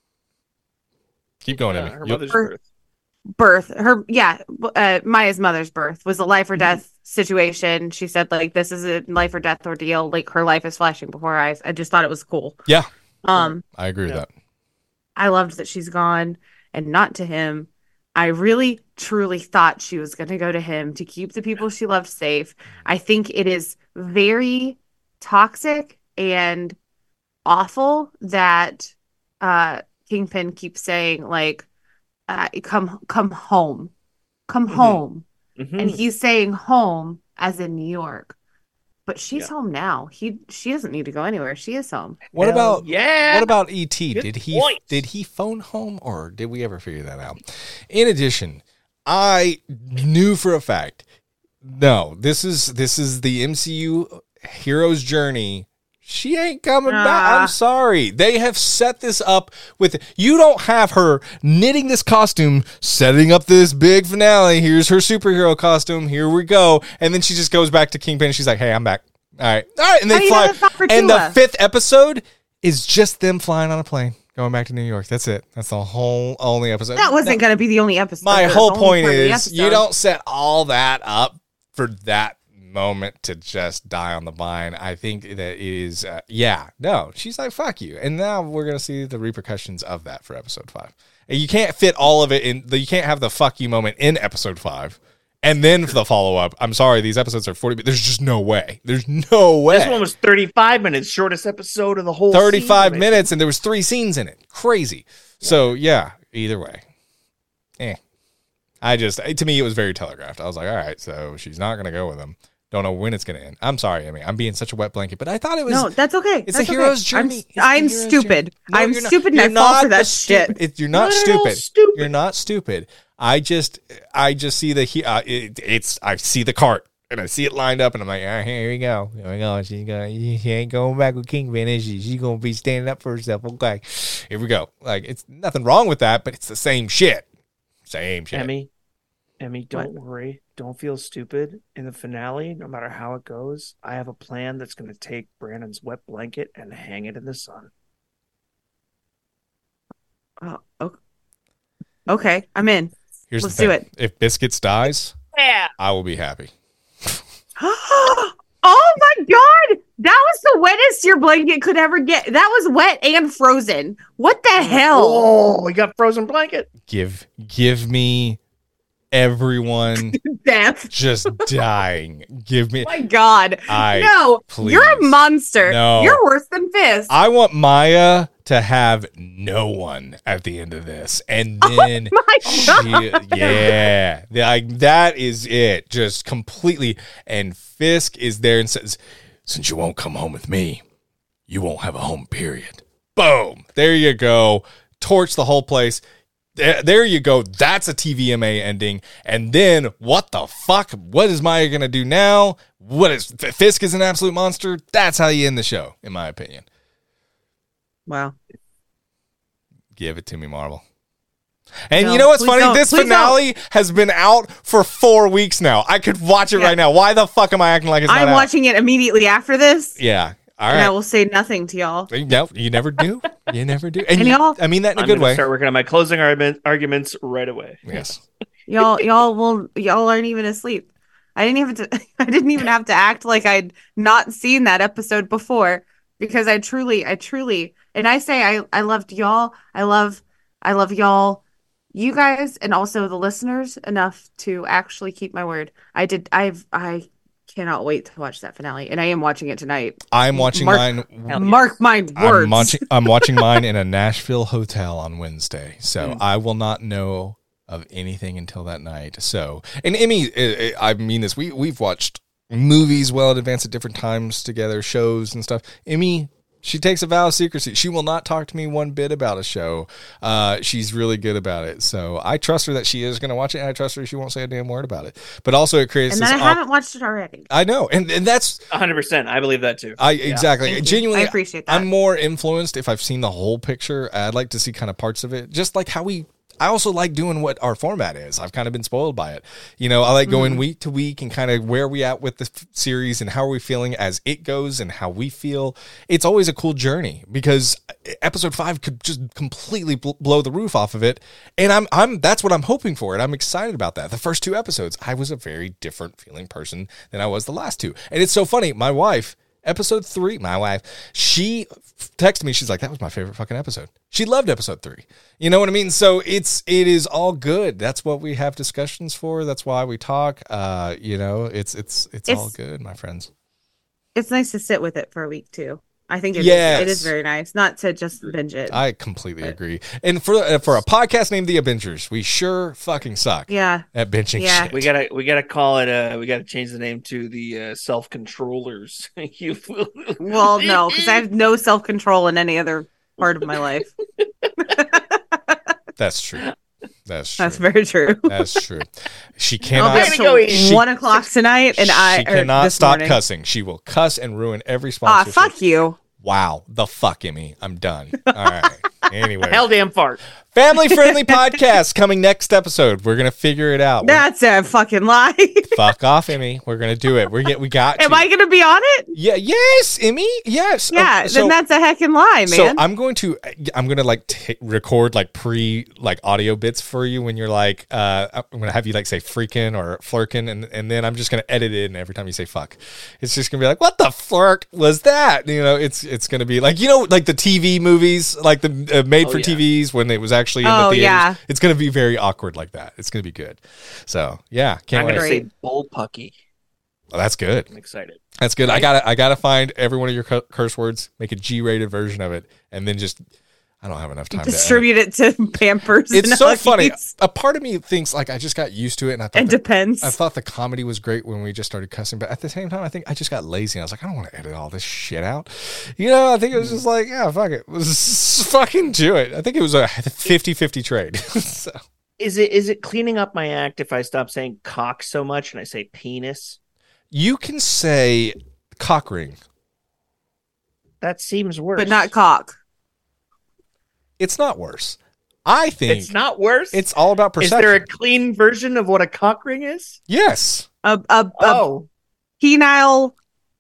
Keep going, Yeah, Emmy. her You'll- mother's Her- birth. birth, her yeah, uh, Maya's mother's birth was a life or death situation. She said like this is a life or death ordeal. Like her life is flashing before her eyes. I just thought it was cool. Yeah, Um, I agree Yeah. with that. I loved that she's gone and not to him. I really truly thought she was going to go to him to keep the people she loved safe. I think it is very toxic and awful that uh Kingpin keeps saying like uh come come home. Come Mhm. home. Mhm. And he's saying home as in New York. But she's Yeah. home now. He she doesn't need to go anywhere. She is home. What Hell about yeah? What about E T? Good Did he point. did he phone home or did we ever figure that out? In addition, I knew for a fact, no, this is this is the M C U hero's journey. She ain't coming back. Ah. I'm sorry. They have set this up with you don't have her knitting this costume, setting up this big finale. Here's her superhero costume. Here we go. And then she just goes back to Kingpin and she's like, "Hey, I'm back." All right. All right. And How they do you know fly. that's not for And the Tula? fifth episode is just them flying on a plane going back to New York. That's it. That's the whole only episode. That wasn't going to be the only episode. My It was whole only point part of the is you episode. don't set all that up for that moment to just die on the vine. I think that it is, uh, yeah, no, she's like, fuck you. And now we're going to see the repercussions of that for episode five. And you can't fit all of it in, the, you can't have the fuck you moment in episode five. And then for the follow up, I'm sorry, these episodes are forty, but there's just no way. There's no way. This one was thirty-five minutes, shortest episode of the whole thirty-five season. minutes, and there was three scenes in it. Crazy. So yeah, either way, eh. I just to me it was very telegraphed. I was like, all right, so she's not gonna go with him. Don't know when it's gonna end. I'm sorry, I mean, I'm being such a wet blanket, but I thought it was. No, that's okay. It's That's a hero's okay. journey. I'm, It's the I'm hero's stupid. journey. No, I'm you're not- stupid and I you're fall not for that the shit. stupid- it- you're not No, no, no, stupid. stupid. You're not stupid. I just, I just see the. he- Uh, it, it's. I see the cart. And I see it lined up, and I'm like, all right, here we go. Here we go. She's gonna, she ain't going back with Kingpin, is she? She's gonna be standing up for herself. Okay, here we go. Like, it's nothing wrong with that, but it's the same shit. Same shit. Emmy, Emmy, don't worry. Don't feel stupid. In the finale, no matter how it goes, I have a plan that's going to take Brandon's wet blanket and hang it in the sun. Oh, okay. Okay, I'm in. Here's Let's the do thing. If Biscuits dies, Yeah. I will be happy. Oh my god! That was the wettest your blanket could ever get. That was wet and frozen. What the hell? Oh, we got frozen blanket. Give, give me everyone Death. just dying. Give me. My god. I. no, please. you're a monster. No. You're worse than Fist. I want Maya to have no one at the end of this, and then my she, god. yeah, like that is it, just completely. And Fisk is there and says, "Since you won't come home with me, you won't have a home." Period. Boom. There you go. Torch the whole place. There, there you go. That's a T V M A ending. And then what the fuck? What is Maya gonna do now? What is Fisk is an absolute monster? That's how you end the show, in my opinion. Wow. Give it to me, Marvel. And No, you know what's please funny? don't. This Please finale has been out for four weeks now. I could watch it Yeah. right now. Why the fuck am I acting like it's not I'm out? watching it immediately after this, Yeah. All and I right. will say nothing to y'all. No, you never do. You never do. And And you- y'all- I mean that in a I'm good gonna way. start working on my closing argument, arguments right away. Yes. Y'all, y'all will, y'all aren't even asleep. I didn't even, to, I didn't even have to act like I'd not seen that episode before because I truly, I truly, and I say I, I loved y'all. I love, I love y'all, you guys, and also the listeners enough to actually keep my word. I did. I've, I cannot wait to watch that finale, and I am watching it tonight. I'm watching Mark- mine. Hell yeah. Mark my words. I'm watching. I'm watching mine in a Nashville hotel on Wednesday, so Mm. I will not know of anything until that night. So, and Emmy, I I mean this. We we've watched movies well in advance at different times together, shows and stuff. Emmy, she takes a vow of secrecy. She will not talk to me one bit about a show. Uh, she's really good about it. So I trust her that she is going to watch it, and I trust her she won't say a damn word about it. But also, it creates and this. then I awk- haven't watched it already. I know, and and that's one hundred percent. I believe that too. I exactly Thank you. genuinely. I appreciate that. I'm more influenced if I've seen the whole picture. I'd like to see kind of parts of it, just like how we I also like doing what our format is. I've kind of been spoiled by it. You know, I like going mm-hmm. week to week and kind of where we at with the f- series and how are we feeling as it goes and how we feel. It's always a cool journey because episode five could just completely bl- blow the roof off of it. And I'm, I'm, that's what I'm hoping for. And I'm excited about that. The first two episodes, I was a very different feeling person than I was the last two. And it's so funny. My wife, episode three, my wife, she texted me. She's like, that was my favorite fucking episode. She loved episode three. You know what I mean? So it's, it is all good. That's what we have discussions for. That's why we talk. Uh, you know, it's, it's, it's, it's all good, my friends. It's nice to sit with it for a week too. I think it, yes. is, it is very nice not to just binge it. I completely but. agree. And for uh, for a podcast named The Avengers, we sure fucking suck. Yeah. At binging yeah. shit. We gotta we gotta call it. Uh, we gotta change the name to the uh, self controllers. you. Well, no, because I have no self control in any other part of my life. That's true. That's true. That's very true. That's true. She cannot. I'll be up till she, one o'clock tonight, and she I she cannot stop morning. cussing. She will cuss and ruin every Ah, sponsorship. fuck you. Wow, the fuck, Emmy. I'm done. All right. Anyway, hell damn fart. Family friendly podcast coming next episode. We're gonna figure it out. That's We're, a fucking lie. Fuck off, Emmy. We're gonna do it. We're get. We got. Am to. I gonna be on it? Yeah. Yes, Emmy. Yes. Yeah. Oh, so, then that's a heckin' lie, man. So I'm going to. I'm gonna like t- record like pre like audio bits for you when you're like. Uh, I'm gonna have you like say freaking or flirkin, and and then I'm just gonna edit it in every time you say fuck. It's just gonna be like, what the flirt was that? You know, it's it's gonna be like you know like the T V movies, like the uh, made for oh, yeah. T Vs when it was actually in oh, the theaters. Yeah. It's going to be very awkward like that. It's going to be good. So, yeah. Can't I'm wait. going to say bull pucky. Well, that's good. I'm excited. That's good. Right? I got to I got to find every one of your cu- curse words, make a G-rated version of it, and then just I don't have enough time distribute to it to Pampers. It's and so Huggies. funny. A part of me thinks like I just got used to it, and I thought it that, depends. I thought the comedy was great when we just started cussing, but at the same time, I think I just got lazy. And I was like, I don't want to edit all this shit out. You know, I think it was just like, yeah, fuck it, Let's fucking do it. I think it was a fifty-fifty trade. so. Is it is it cleaning up my act if I stop saying cock so much and I say penis? You can say cock ring. That seems worse, but not cock. It's not worse. I think it's not worse. It's all about perception. Is there a clean version of what a cock ring is? Yes. A a, oh. a penile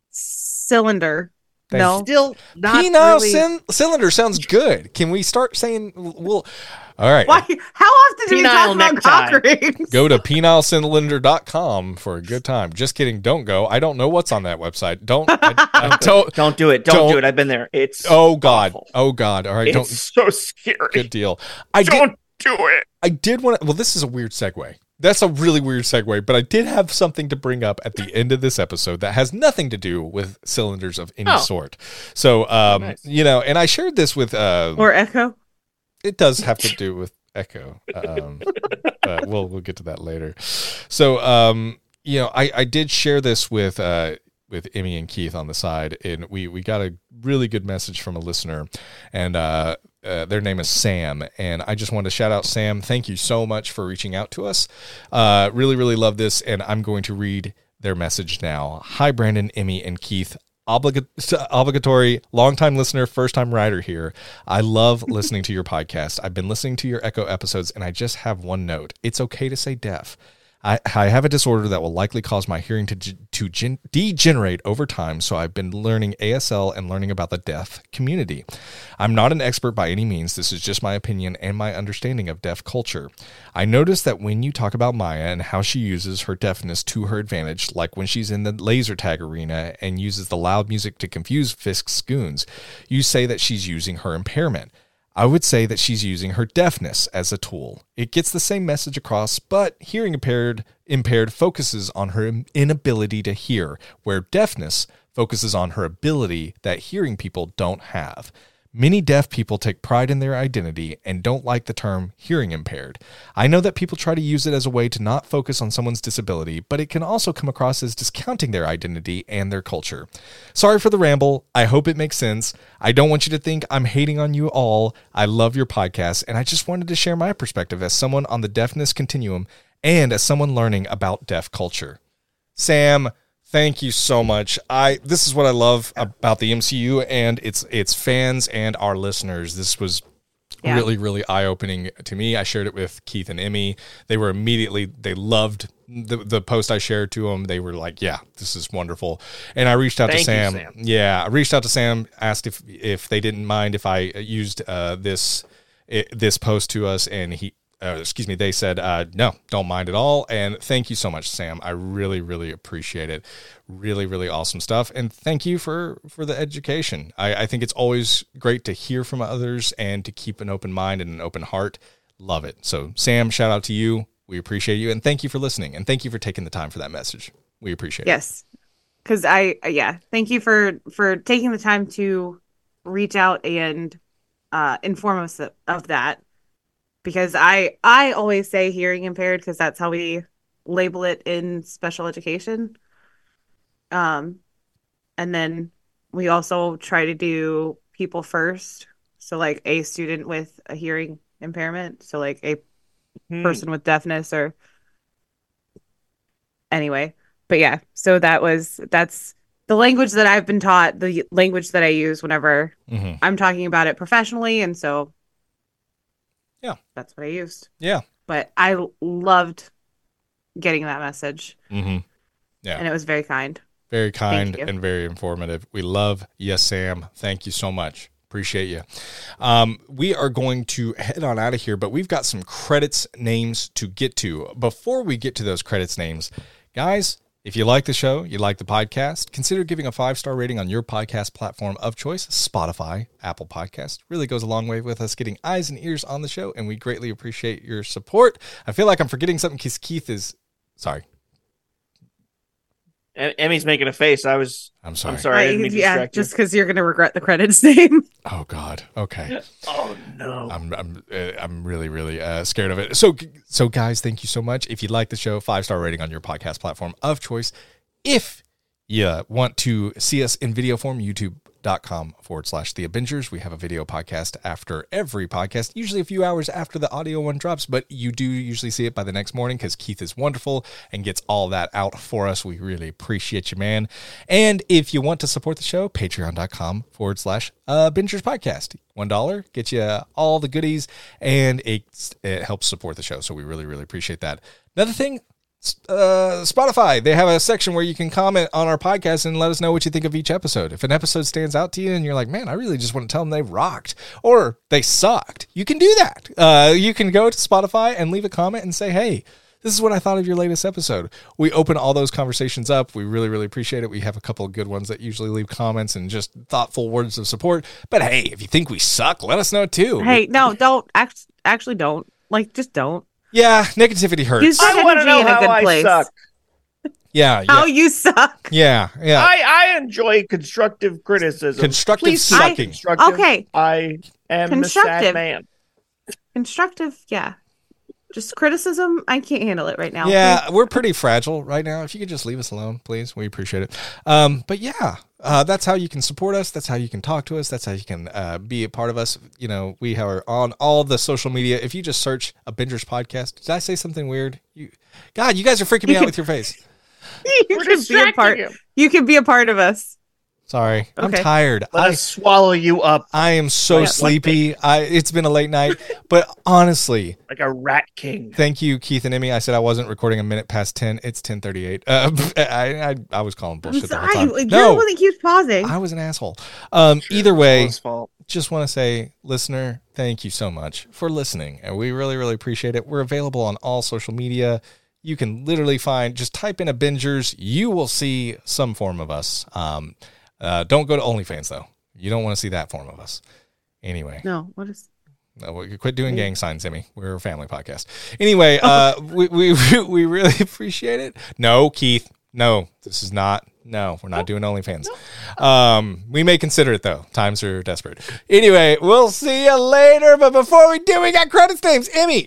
cylinder. Thank no, you. Still not. Penile really... c- cylinder sounds good. Can we start saying? Well, all right. Why? How often do we talk about necktie. cock rings? Go to penile cylinder dot com for a good time. Just kidding. Don't go. I don't know what's on that website. Don't. I, I don't, don't do it. Don't, don't do it. I've been there. It's oh god. awful. Oh god. All right. It's don't. So scary. Good deal. I don't did, do it. I did want to. Well, this is a weird segue. That's a really weird segue, but I did have something to bring up at the end of this episode that has nothing to do with cylinders of any oh. sort. So, um, oh, nice. you know, and I shared this with uh, or Echo. It does have to do with Echo. Um, but we'll we'll get to that later. So, um, you know, I, I did share this with uh, with Emmy and Keith on the side, and we we got a really good message from a listener, and uh, uh, their name is Sam, and I just wanted to shout out Sam. Thank you so much for reaching out to us. Uh, really, really love this, and I'm going to read their message now. Hi, Brandon, Emmy, and Keith. Obliga- obligatory long-time listener, first-time writer here. I love listening to your podcast. I've been listening to your Echo episodes, and I just have one note. It's okay to say deaf. I, I have a disorder that will likely cause my hearing to to gen- degenerate over time, so I've been learning A S L and learning about the deaf community. I'm not an expert by any means. This is just my opinion and my understanding of deaf culture. I noticed that when you talk about Maya and how she uses her deafness to her advantage, like when she's in the laser tag arena and uses the loud music to confuse Fisk's goons, you say that she's using her impairment. I would say that she's using her deafness as a tool. It gets the same message across, but hearing impaired impaired focuses on her inability to hear, where deafness focuses on her ability that hearing people don't have. Many deaf people take pride in their identity and don't like the term hearing impaired. I know that people try to use it as a way to not focus on someone's disability, but it can also come across as discounting their identity and their culture. Sorry for the ramble. I hope it makes sense. I don't want you to think I'm hating on you all. I love your podcast, and I just wanted to share my perspective as someone on the deafness continuum and as someone learning about deaf culture. Sam, thank you so much. I this is what I love about the M C U and its its fans and our listeners. This was Yeah. Really, really eye-opening to me. I shared it with Keith and Emmy. They were immediately, they loved the the post I shared to them. They were like, yeah, this is wonderful. And I reached out Thank to Sam. you, Sam. Yeah, I reached out to Sam, asked if if they didn't mind if I used uh, this it, this post to us, and he, uh, excuse me, they said, uh, no, don't mind at all. And thank you so much, Sam. I really, really appreciate it. Really, really awesome stuff. And thank you for, for the education. I, I think it's always great to hear from others and to keep an open mind and an open heart. Love it. So Sam, shout out to you. We appreciate you. And thank you for listening. And thank you for taking the time for that message. We appreciate yes. it. Yes. Cause I, yeah, thank you for, for taking the time to reach out and uh, inform us of, of that. Because I I always say hearing impaired because that's how we label it in special education. Um, and then we also try to do people first. So like a student with a hearing impairment. So like a hmm. person with deafness or anyway. But yeah, so that was that's the language that I've been taught, the language that I use whenever mm-hmm. I'm talking about it professionally. And so yeah, that's what I used. Yeah. But I loved getting that message. Mm-hmm. Yeah. And it was very kind. Very kind and very informative. We love Yes Sam. Thank you so much. Appreciate you. Um, we are going to head on out of here, but we've got some credits names to get to. Before we get to those credits names, guys, if you like the show, you like the podcast, consider giving a five-star rating on your podcast platform of choice. Spotify, Apple Podcast really goes a long way with us getting eyes and ears on the show, and we greatly appreciate your support. I feel like I'm forgetting something because Keith is... Sorry. Emmy's making a face. I was... I'm sorry. I'm sorry. I didn't mean to yeah, distract you. just because you're going to regret the credits name. Oh, God. Okay. Oh, no. I'm I'm uh, I'm really, really uh, scared of it. So, so guys, thank you so much. If you like the show, five-star rating on your podcast platform of choice. If you want to see us in video form, youtube.com forward slash the Avengers. We have a video podcast after every podcast, usually a few hours after the audio one drops, but you do usually see it by the next morning because Keith is wonderful and gets all that out for us. We really appreciate you, man. And if you want to support the show, patreon.com forward slash uh, Bingers Podcast. One dollar gets you all the goodies, and it, it helps support the show. So we really, really appreciate that. Another thing, Uh, Spotify, they have a section where you can comment on our podcast and let us know what you think of each episode. If an episode stands out to you and you're like, man, I really just want to tell them they rocked or they sucked, you can do that. Uh, you can go to Spotify and leave a comment and say, hey, this is what I thought of your latest episode. We open all those conversations up. We really, really appreciate it. We have a couple of good ones that usually leave comments and just thoughtful words of support. But hey, if you think we suck, let us know too. Hey, no, don't. Act- actually, don't. Like, just don't. Yeah, negativity hurts. Use that I want to energy know in a how good I place. suck. Yeah, yeah. How you suck. Yeah, yeah. I, I enjoy constructive criticism. Constructive Please sucking. I, constructive. Okay. I am a sad man. Constructive, yeah. Just criticism, I can't handle it right now. Yeah, we're pretty fragile right now. If you could just leave us alone, please. We appreciate it. Um, but yeah, uh, that's how you can support us. That's how you can talk to us. That's how you can uh, be a part of us. You know, we are on all the social media. If you just search a Bingers Podcast, did I say something weird? You, God, you guys are freaking me out with your face. you We're can be a part. You. you can be a part of us. Sorry, okay. I'm tired. Let I us swallow you up. I am so like, sleepy. Like I it's been a late night, but honestly, like a rat king. Thank you, Keith and Emmy. I said I wasn't recording a minute past ten. It's ten thirty-eight. Uh, I, I I was calling bullshit the whole time. You're no, the one that keeps pausing. I was an asshole. Um, sure, either way, just want to say, listener, thank you so much for listening, and we really, really appreciate it. We're available on all social media. You can literally find, just type in a Bingers, you will see some form of us. Um. Uh, don't go to OnlyFans, though. You don't want to see that form of us. Anyway. No, what is... No, quit doing gang signs, Emmy. We're a family podcast. Anyway, uh, we, we we really appreciate it. No, Keith. No, this is not. No, we're not doing OnlyFans. Um, we may consider it, though. Times are desperate. Anyway, we'll see you later. But before we do, we got credits names. Emmy.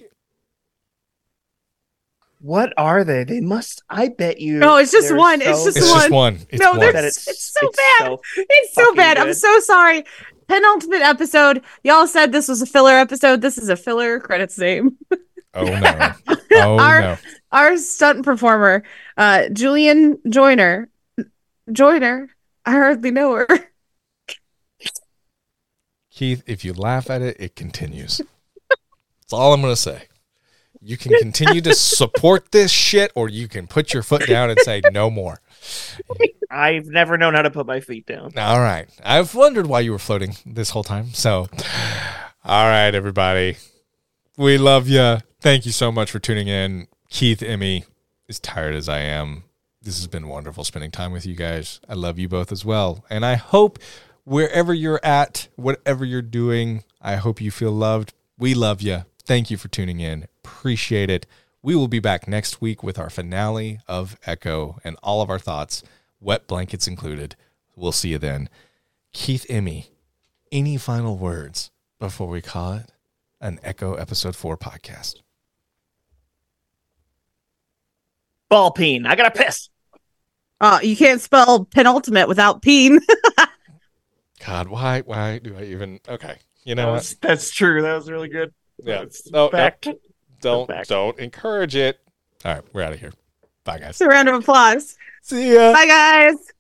What are they? They must. I bet you. No, it's just one. So, it's just it's one. Just one. It's no, one. It's, it's so it's bad. So it's so bad. Good. I'm so sorry. Penultimate episode. Y'all said this was a filler episode. This is a filler credits name. Oh no. Oh our, no. Our stunt performer, uh, Julian Joyner. Joyner. I hardly know her. Keith, if you laugh at it, it continues. That's all I'm going to say. You can continue to support this shit, or you can put your foot down and say no more. I've never known how to put my feet down. All right. I've wondered why you were floating this whole time. So, all right, everybody. We love you. Thank you so much for tuning in. Keith, Emmy, as tired as I am, this has been wonderful spending time with you guys. I love you both as well. And I hope wherever you're at, whatever you're doing, I hope you feel loved. We love you. Thank you for tuning in. Appreciate it. We will be back next week with our finale of Echo and all of our thoughts, wet blankets included. We'll see you then. Keith, Emmy, any final words before we call it an Echo Episode four podcast? Ball peen. I gotta piss. Uh, you can't spell penultimate without peen. God, why, why do I even? Okay, you know That what? was- that's true. That was really good. Yeah. That's No, no. fact. Don't, Back. don't encourage it. All right, we're out of here. Bye, guys. It's a round of applause. See ya. Bye, guys.